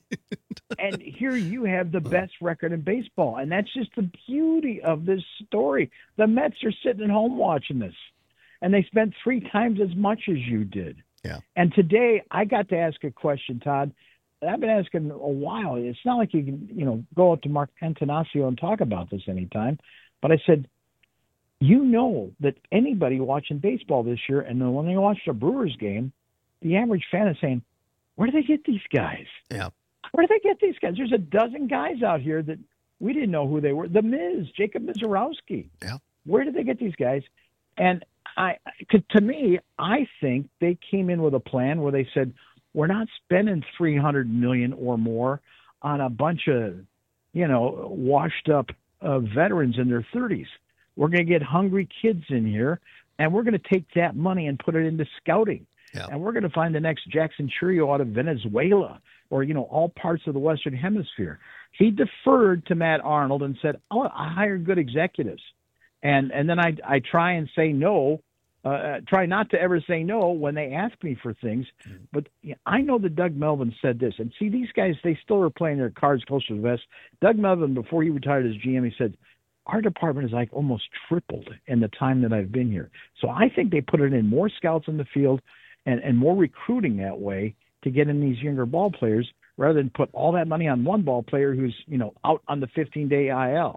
And here you have the best record in baseball. And that's just the beauty of this story. The Mets are sitting at home watching this. And they spent three times as much as you did.
Yeah.
And today I got to ask a question, Todd. I've been asking a while. It's not like you can, you know, go up to Mark Antanasio and talk about this anytime. But I said, you know that anybody watching baseball this year, and then when they watch a Brewers game, the average fan is saying, where do they get these guys?
Yeah.
Where do they get these guys? There's a dozen guys out here that we didn't know who they were. The Miz, Jacob Mizorowski.
Yeah.
Where did they get these guys? And I, to me, I think they came in with a plan where they said, we're not spending three hundred million dollars or more on a bunch of, you know, washed up uh, veterans in their thirties. We're going to get hungry kids in here, and we're going to take that money and put it into scouting.
Yeah.
And we're going to find the next Jackson Churio out of Venezuela or, you know, all parts of the Western Hemisphere. He deferred to Matt Arnold and said, oh, I hired good executives. And and then I, I try and say no, uh, try not to ever say no when they ask me for things. Mm. But you know, I know that Doug Melvin said this. And see, these guys, they still are playing their cards close to the vest. Doug Melvin, before he retired as G M, he said, our department is like almost tripled in the time that I've been here. So I think they put it in more scouts in the field and, and more recruiting that way to get in these younger ball players rather than put all that money on one ball player who's, you know, out on the fifteen-day I L.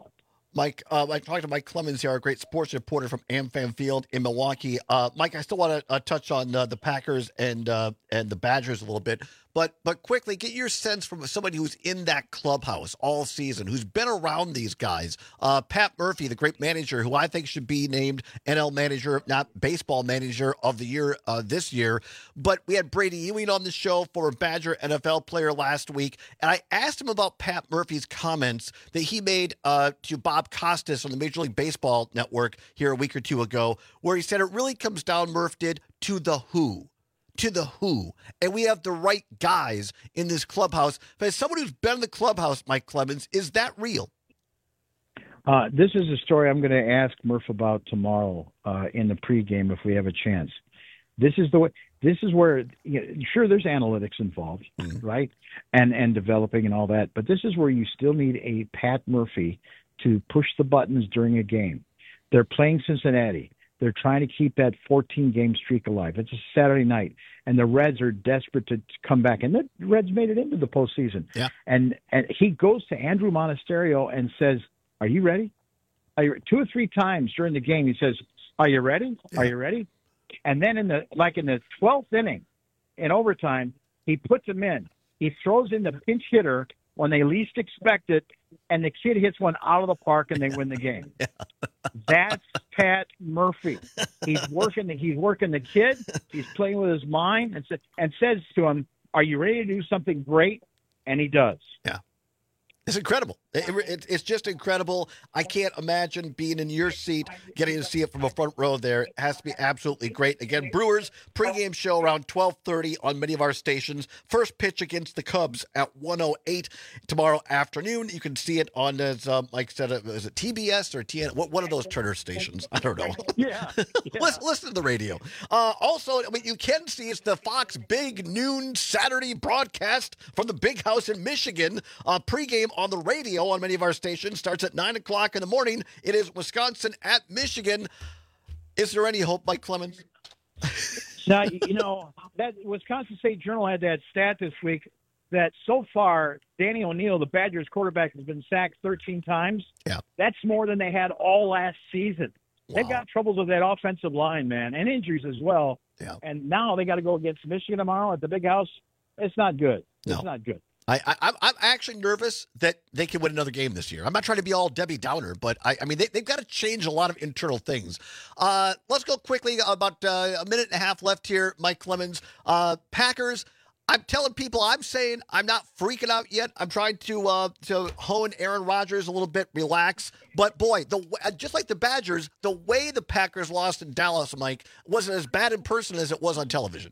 Mike, uh, I talked to Mike Clemens here, our great sports reporter from AmFam Field in Milwaukee. Uh, Mike, I still want to uh, touch on uh, the Packers and uh, and the Badgers a little bit, but but quickly get your sense from somebody who's in that clubhouse all season, who's been around these guys. Uh, Pat Murphy, the great manager, who I think should be named N L manager, not baseball manager of the year uh, this year. But we had Brady Ewing on the show, former Badger N F L player, last week, and I asked him about Pat Murphy's comments that he made uh, to Bob Costas on the Major League Baseball Network here a week or two ago, where he said it really comes down, Murph did, to the who. To the who. And we have the right guys in this clubhouse. But as someone who's been in the clubhouse, Mike Clemens, is that real?
Uh, this is a story I'm going to ask Murph about tomorrow uh, in the pregame if we have a chance. This is the way. This is where, you know, sure, there's analytics involved, mm. right, and and developing and all that. But this is where you still need a Pat Murphy to push the buttons during a game. They're playing Cincinnati. They're trying to keep that fourteen-game streak alive. It's a Saturday night, and the Reds are desperate to come back. And the Reds made it into the postseason.
Yeah.
And and he goes to Andrew Monasterio and says, "Are you ready?" Are you, two or three times during the game, he says, "Are you ready? Yeah. Are you ready?" And then in the like in the twelfth inning, in overtime, he puts him in. He throws in the pinch hitter when they least expect it, and the kid hits one out of the park, and they win the game. Yeah. That's Pat Murphy. He's working. The, he's working the kid. He's playing with his mind, and, sa- and says to him, "Are you ready to do something great?" And he does.
Yeah. It's incredible. It, it, it's just incredible. I can't imagine being in your seat, getting to see it from a front row there. It has to be absolutely great. Again, Brewers pregame show around twelve thirty on many of our stations. First pitch against the Cubs at one oh eight tomorrow afternoon. You can see it on, as um, Like I said, is it T B S or T N? What, one of those Turner stations? I don't know.
Yeah. yeah.
listen, listen to the radio. Uh, also, I mean, you can see it's the Fox Big Noon Saturday broadcast from the Big House in Michigan. Uh, pregame on the radio on many of our stations starts at nine o'clock in the morning. It is Wisconsin at Michigan. Is there any hope, Mike Clemens?
Now, you know, that Wisconsin State Journal had that stat this week that so far Danny O'Neal, the Badgers quarterback, has been sacked thirteen times.
Yeah.
That's more than they had all last season.
Wow.
They've got troubles with that offensive line, man, and injuries as well.
Yeah.
And now they got to go against Michigan tomorrow at the Big House. It's not good.
No.
It's not good.
I, I, I'm actually nervous that they can win another game this year. I'm not trying to be all Debbie Downer, but I, I mean, they, they've got to change a lot of internal things. Uh, let's go quickly. About uh, a minute and a half left here, Mike Clemens. Uh, Packers, I'm telling people, I'm saying I'm not freaking out yet. I'm trying to uh, to hone Aaron Rodgers a little bit, relax. But, boy, the just like the Badgers, the way the Packers lost in Dallas, Mike, wasn't as bad in person as it was on television.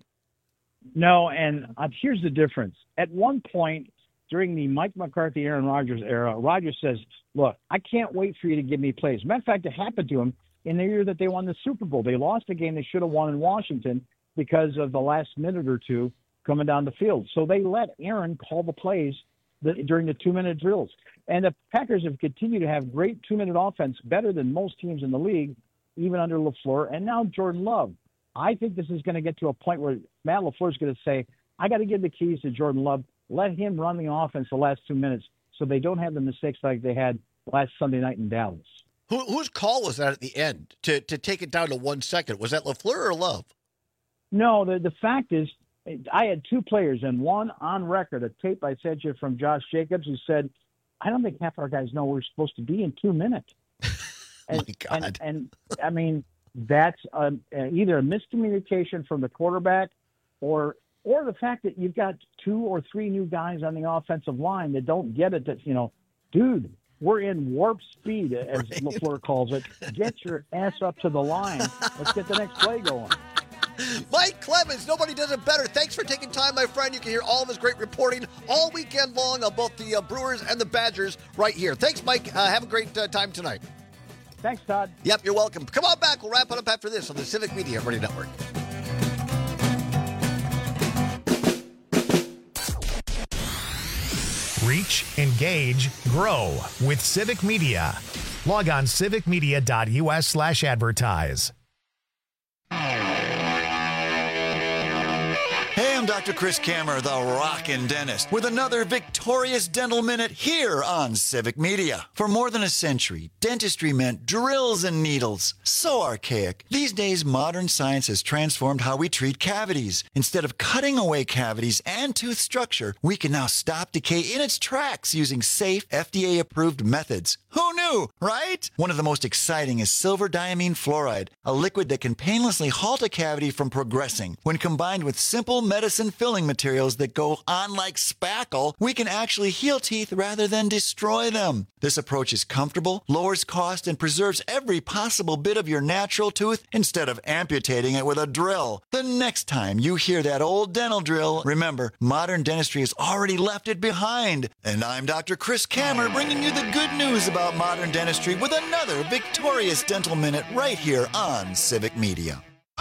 No, and uh, here's the difference. At one point during the Mike McCarthy, Aaron Rodgers era, Rodgers says, look, I can't wait for you to give me plays. Matter of fact, it happened to him in the year that they won the Super Bowl. They lost a game they should have won in Washington because of the last minute or two coming down the field. So they let Aaron call the plays during the two-minute drills. And the Packers have continued to have great two-minute offense, better than most teams in the league, even under LaFleur, and now Jordan Love. I think this is going to get to a point where Matt LaFleur is going to say, I got to give the keys to Jordan Love. Let him run the offense the last two minutes so they don't have the mistakes like they had last Sunday night in Dallas.
Who, whose call was that at the end to, to take it down to one second? Was that LaFleur or Love?
No, the, the fact is I had two players, and one on record, a tape I sent you from Josh Jacobs, who said, I don't think half our guys know where we're supposed to be in two minutes. And,
My God.
And, and, I mean, that's a, either a miscommunication from the quarterback or or the fact that you've got two or three new guys on the offensive line that don't get it, that, you know, dude, we're in warp speed, as right. LaFleur calls it. Get your ass up to the line. Let's get the next play going.
Mike Clemens, nobody does it better. Thanks for taking time, my friend. You can hear all of his great reporting all weekend long on both the uh, Brewers and the Badgers right here. Thanks, Mike. Uh, have a great uh, time tonight.
Thanks, Todd.
Yep, you're welcome. Come on back. We'll wrap it up after this on the Civic Media Radio Network.
Reach, engage, grow with Civic Media. Log on civicmedia.us slash advertise.
Hey, I'm I'm Doctor Chris Kammer, the Rockin' Dentist, with another victorious dental minute here on Civic Media. For more than a century, dentistry meant drills and needles. So archaic. These days, modern science has transformed how we treat cavities. Instead of cutting away cavities and tooth structure, we can now stop decay in its tracks using safe, F D A-approved methods. Who knew, right? One of the most exciting is silver diamine fluoride, a liquid that can painlessly halt a cavity from progressing. When combined with simple medicine filling materials that go on like spackle, we can actually heal teeth rather than destroy them. This approach is comfortable, lowers cost, and preserves every possible bit of your natural tooth instead of amputating it with a drill. The next time you hear that old dental drill, remember, modern dentistry has already left it behind. And I'm Doctor Chris Kammer, bringing you the good news about modern dentistry with another victorious dental minute right here on Civic Media.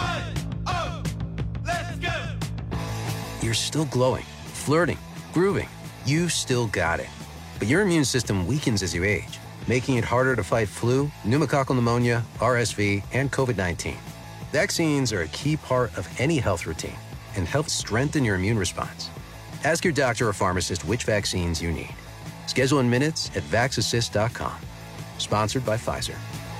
You're still glowing, flirting, grooving. You've still got it. But your immune system weakens as you age, making it harder to fight flu, pneumococcal pneumonia, R S V, and COVID nineteen. Vaccines are a key part of any health routine and help strengthen your immune response. Ask your doctor or pharmacist which vaccines you need. Schedule in minutes at vax assist dot com. Sponsored by Pfizer.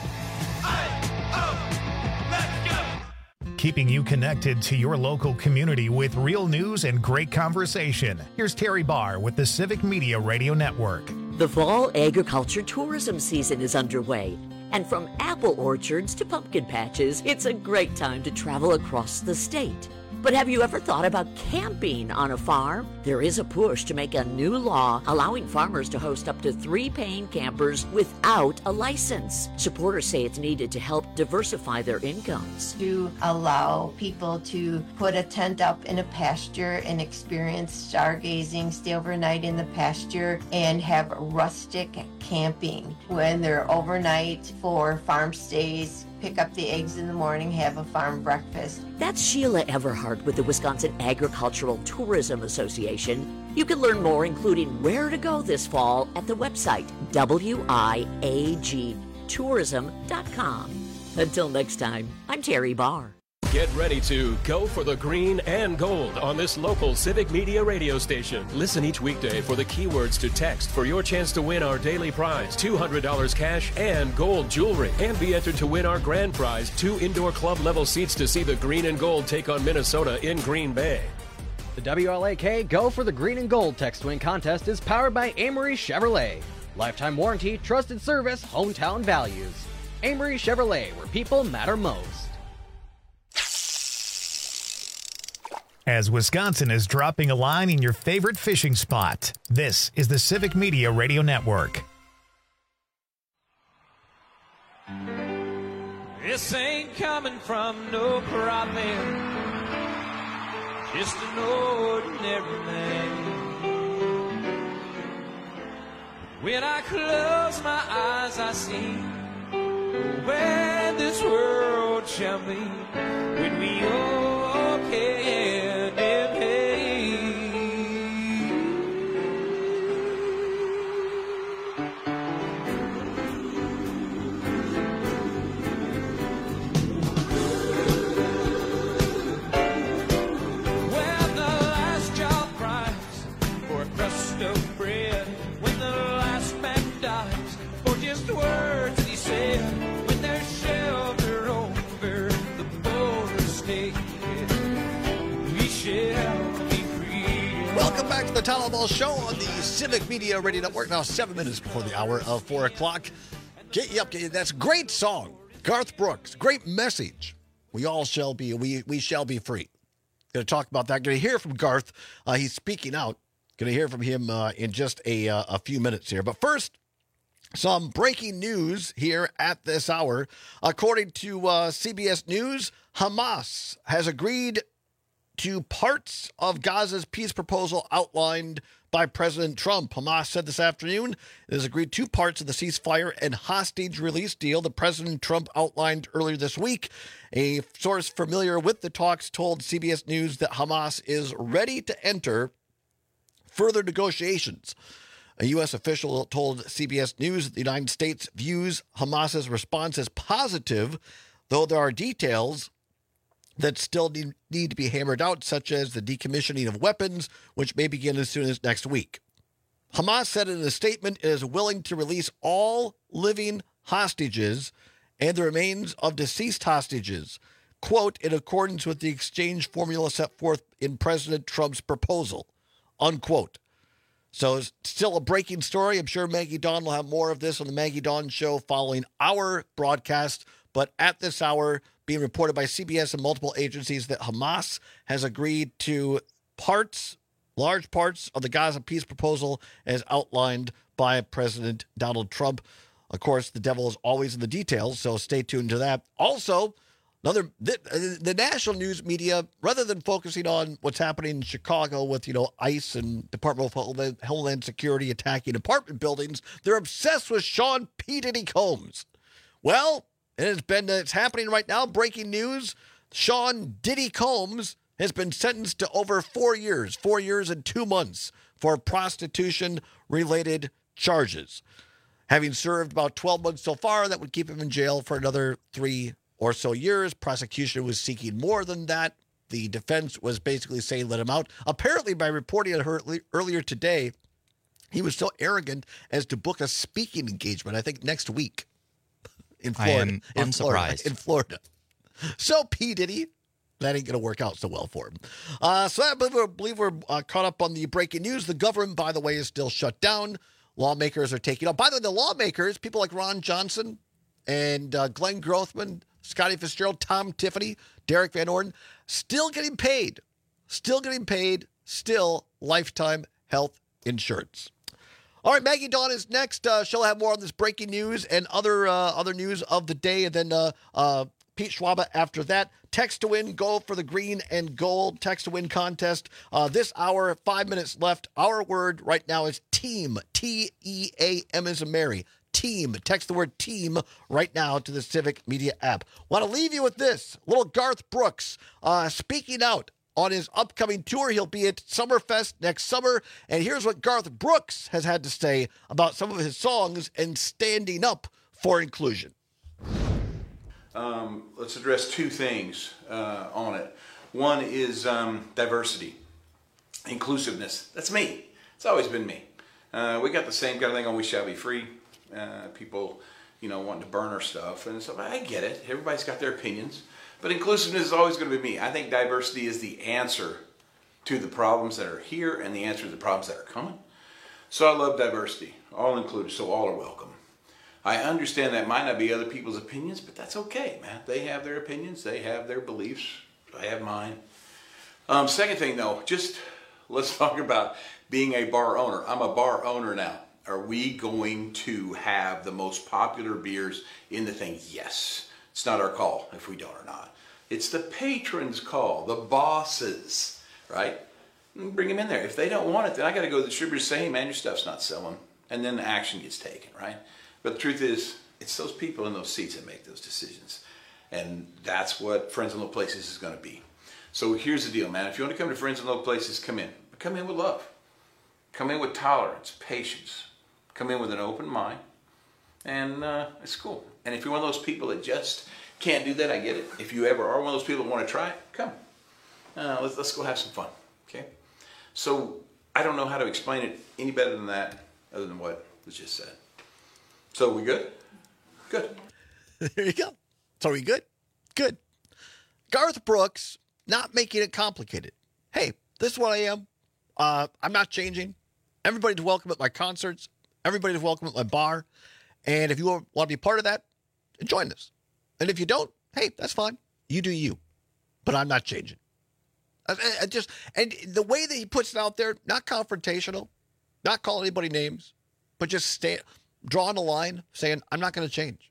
Keeping you connected to your local community with real news and great conversation. Here's Terry Barr with the Civic Media Radio Network.
The fall agriculture tourism season is underway. And from apple orchards to pumpkin patches, it's a great time to travel across the state. But have you ever thought about camping on a farm? There is a push to make a new law allowing farmers to host up to three paying campers without a license. Supporters say it's needed to help diversify their incomes.
To allow people to put a tent up in a pasture and experience stargazing, stay overnight in the pasture, and have rustic camping when they're overnight for farm stays. Pick up the eggs in the morning, have a farm breakfast.
That's Sheila Everhart with the Wisconsin Agricultural Tourism Association. You can learn more, including where to go this fall, at the website W I A G tourism dot com. Until next time, I'm Terry Barr.
Get ready to go for the green and gold on this local Civic Media radio station. Listen each weekday for the keywords to text for your chance to win our daily prize, two hundred dollars cash and gold jewelry. And be entered to win our grand prize, two indoor club level seats to see the green and gold take on Minnesota in Green Bay.
The W L A K Go for the Green and Gold text win contest is powered by Amory Chevrolet. Lifetime warranty, trusted service, hometown values. Amory Chevrolet, where people matter most.
As Wisconsin is dropping a line in your favorite fishing spot, this is the Civic Media Radio Network.
This ain't coming from no prophet, just an ordinary man. When I close my eyes, I see where this world shall be when we all can.
Welcome back to the Tyler Ball Show on the Civic Media Radio Network. Now seven minutes before the hour of four o'clock. Get you up. Get you. That's a great song. Garth Brooks. Great message. We all shall be. We we shall be free. Going to talk about that. Going to hear from Garth. Uh, he's speaking out. Going to hear from him uh, in just a uh, a few minutes here. But first, some breaking news here at this hour. According to uh, C B S News, Hamas has agreed to parts of Gaza's peace proposal outlined by President Trump. Hamas said this afternoon it has agreed to parts of the ceasefire and hostage release deal that President Trump outlined earlier this week. A source familiar with the talks told C B S News that Hamas is ready to enter further negotiations. A U S official told C B S News that the United States views Hamas's response as positive, though there are details that still need, need to be hammered out, such as the decommissioning of weapons, which may begin as soon as next week. Hamas said in a statement it is willing to release all living hostages and the remains of deceased hostages, quote, in accordance with the exchange formula set forth in President Trump's proposal, unquote. So it's still a breaking story. I'm sure Maggie Dawn will have more of this on the Maggie Dawn Show following our broadcast. But at this hour, being reported by C B S and multiple agencies that Hamas has agreed to parts, large parts of the Gaza peace proposal as outlined by President Donald Trump. Of course, the devil is always in the details, so stay tuned to that. Also, another the, the national news media, rather than focusing on what's happening in Chicago with, you know, ICE and Department of Homeland, Homeland Security attacking apartment buildings, they're obsessed with Sean P. Diddy Combs. Well, it has been it's happening right now. Breaking news: Sean Diddy Combs has been sentenced to over four years, four years and two months for prostitution-related charges. Having served about twelve months so far, that would keep him in jail for another three or so years. Prosecution was seeking more than that. The defense was basically saying let him out. Apparently, by reporting on her earlier today, he was so arrogant as to book a speaking engagement, I think next week in Florida.
I am
in
unsurprised.
Florida, in Florida. So, P. Diddy, that ain't going to work out so well for him. Uh, so I believe we're, believe we're uh, caught up on the breaking news. The government, by the way, is still shut down. Lawmakers are taking off. By the way, the lawmakers, people like Ron Johnson and uh, Glenn Grothman, Scotty Fitzgerald, Tom Tiffany, Derek Van Orden, still getting paid. Still getting paid. Still lifetime health insurance. All right, Maggie Dawn is next. Uh, she'll have more on this breaking news and other uh, other news of the day. And then uh, uh, Pete Schwaba after that. Text to win, go for the green and gold. Text to win contest. Uh, this hour, five minutes left. Our word right now is team. T E A M as in Mary. Team. Text the word team right now to the Civic Media app. Want to leave you with this. Little Garth Brooks uh, speaking out on his upcoming tour. He'll be at Summerfest next summer. And here's what Garth Brooks has had to say about some of his songs and standing up for inclusion.
Um, let's address two things uh, on it. One is um, diversity, inclusiveness. That's me. It's always been me. Uh, we got the same kind of thing on We Shall Be Free. Uh, people, you know, wanting to burn our stuff. And so I get it. Everybody's got their opinions. But inclusiveness is always going to be me. I think diversity is the answer to the problems that are here and the answer to the problems that are coming. So I love diversity, all included, so all are welcome. I understand that might not be other people's opinions, but that's okay, man. They have their opinions. They have their beliefs. I have mine. Um, second thing, though, just let's talk about being a bar owner. I'm a bar owner now. Are we going to have the most popular beers in the thing? Yes. It's not our call if we don't or not. It's the patrons' call, the bosses, right? Bring them in there. If they don't want it, then I got to go to the distributor and say, hey, man, your stuff's not selling. And then the action gets taken, right? But the truth is, it's those people in those seats that make those decisions. And that's what Friends in Low Places is going to be. So here's the deal, man. If you want to come to Friends in Low Places, come in. But come in with love. Come in with tolerance, patience. Come in with an open mind. And uh, it's cool. And if you're one of those people that just can't do that, I get it. If you ever are one of those people that want to try it, come. Uh, let's, let's go have some fun, okay? So I don't know how to explain it any better than that, other than what was just said. So we good? Good.
There you go. So are we good? Good. Garth Brooks, not making it complicated. Hey, this is what I am. Uh, I'm not changing. Everybody's welcome at my concerts. Everybody's welcome at my bar. And if you want to be part of that, join us. And if you don't, hey, that's fine. You do you. But I'm not changing. I, I just and the way that he puts it out there, not confrontational, not calling anybody names, but just stay, drawing a line, saying, I'm not going to change.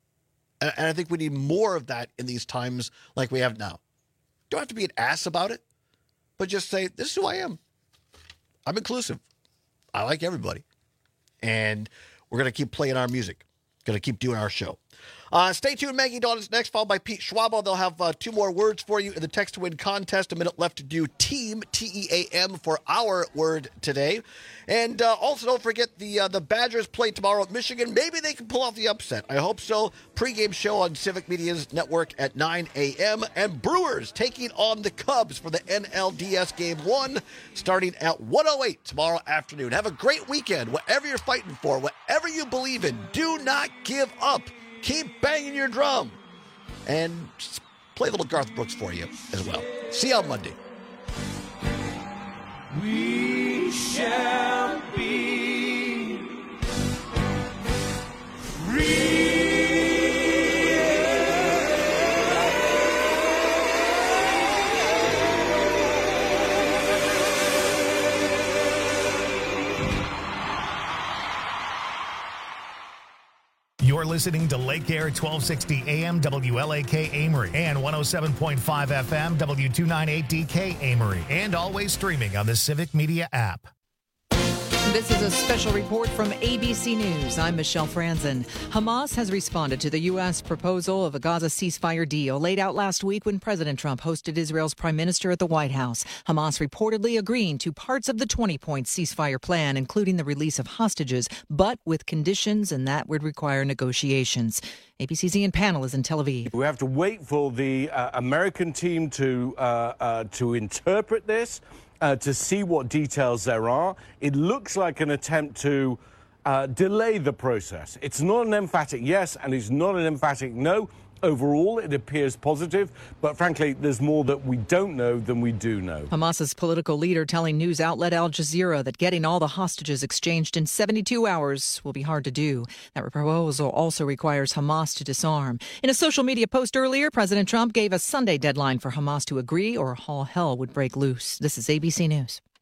And, and I think we need more of that in these times like we have now. Don't have to be an ass about it, but just say, this is who I am. I'm inclusive. I like everybody. And we're going to keep playing our music. Going to keep doing our show. Uh, stay tuned. Maggie Dawn is next, followed by Pete Schwabo. They'll have uh, two more words for you in the Text to Win contest. A minute left to do team, T E A M, for our word today. And uh, also, don't forget the uh, the Badgers play tomorrow at Michigan. Maybe they can pull off the upset. I hope so. Pre-game show on Civic Media's network at nine a.m. And Brewers taking on the Cubs for the N L D S Game one starting at one oh eight tomorrow afternoon. Have a great weekend. Whatever you're fighting for, whatever you believe in, do not give up. Keep banging your drum. And play a little Garth Brooks for you as well. See you on Monday.
We shall be free.
You're listening to Lake Air twelve sixty A M W L A K Amory and one oh seven point five F M W two ninety-eight D K Amory, and always streaming on the Civic Media app.
This is a special report from A B C News. I'm Michelle Franzen. Hamas has responded to the U S proposal of a Gaza ceasefire deal laid out last week when President Trump hosted Israel's prime minister at the White House. Hamas reportedly agreeing to parts of the twenty-point ceasefire plan, including the release of hostages, but with conditions, and that would require negotiations. A B C's Ian Pannell is in Tel Aviv.
We have to wait for the uh, American team to uh, uh, to interpret this. Uh, to see what details there are. It looks like an attempt to uh, delay the process. It's not an emphatic yes, and it's not an emphatic no. Overall, it appears positive, but frankly, there's more that we don't know than we do know.
Hamas's political leader telling news outlet Al Jazeera that getting all the hostages exchanged in seventy-two hours will be hard to do. That proposal also requires Hamas to disarm. In a social media post earlier, President Trump gave a Sunday deadline for Hamas to agree, or all hell would break loose. This is A B C News.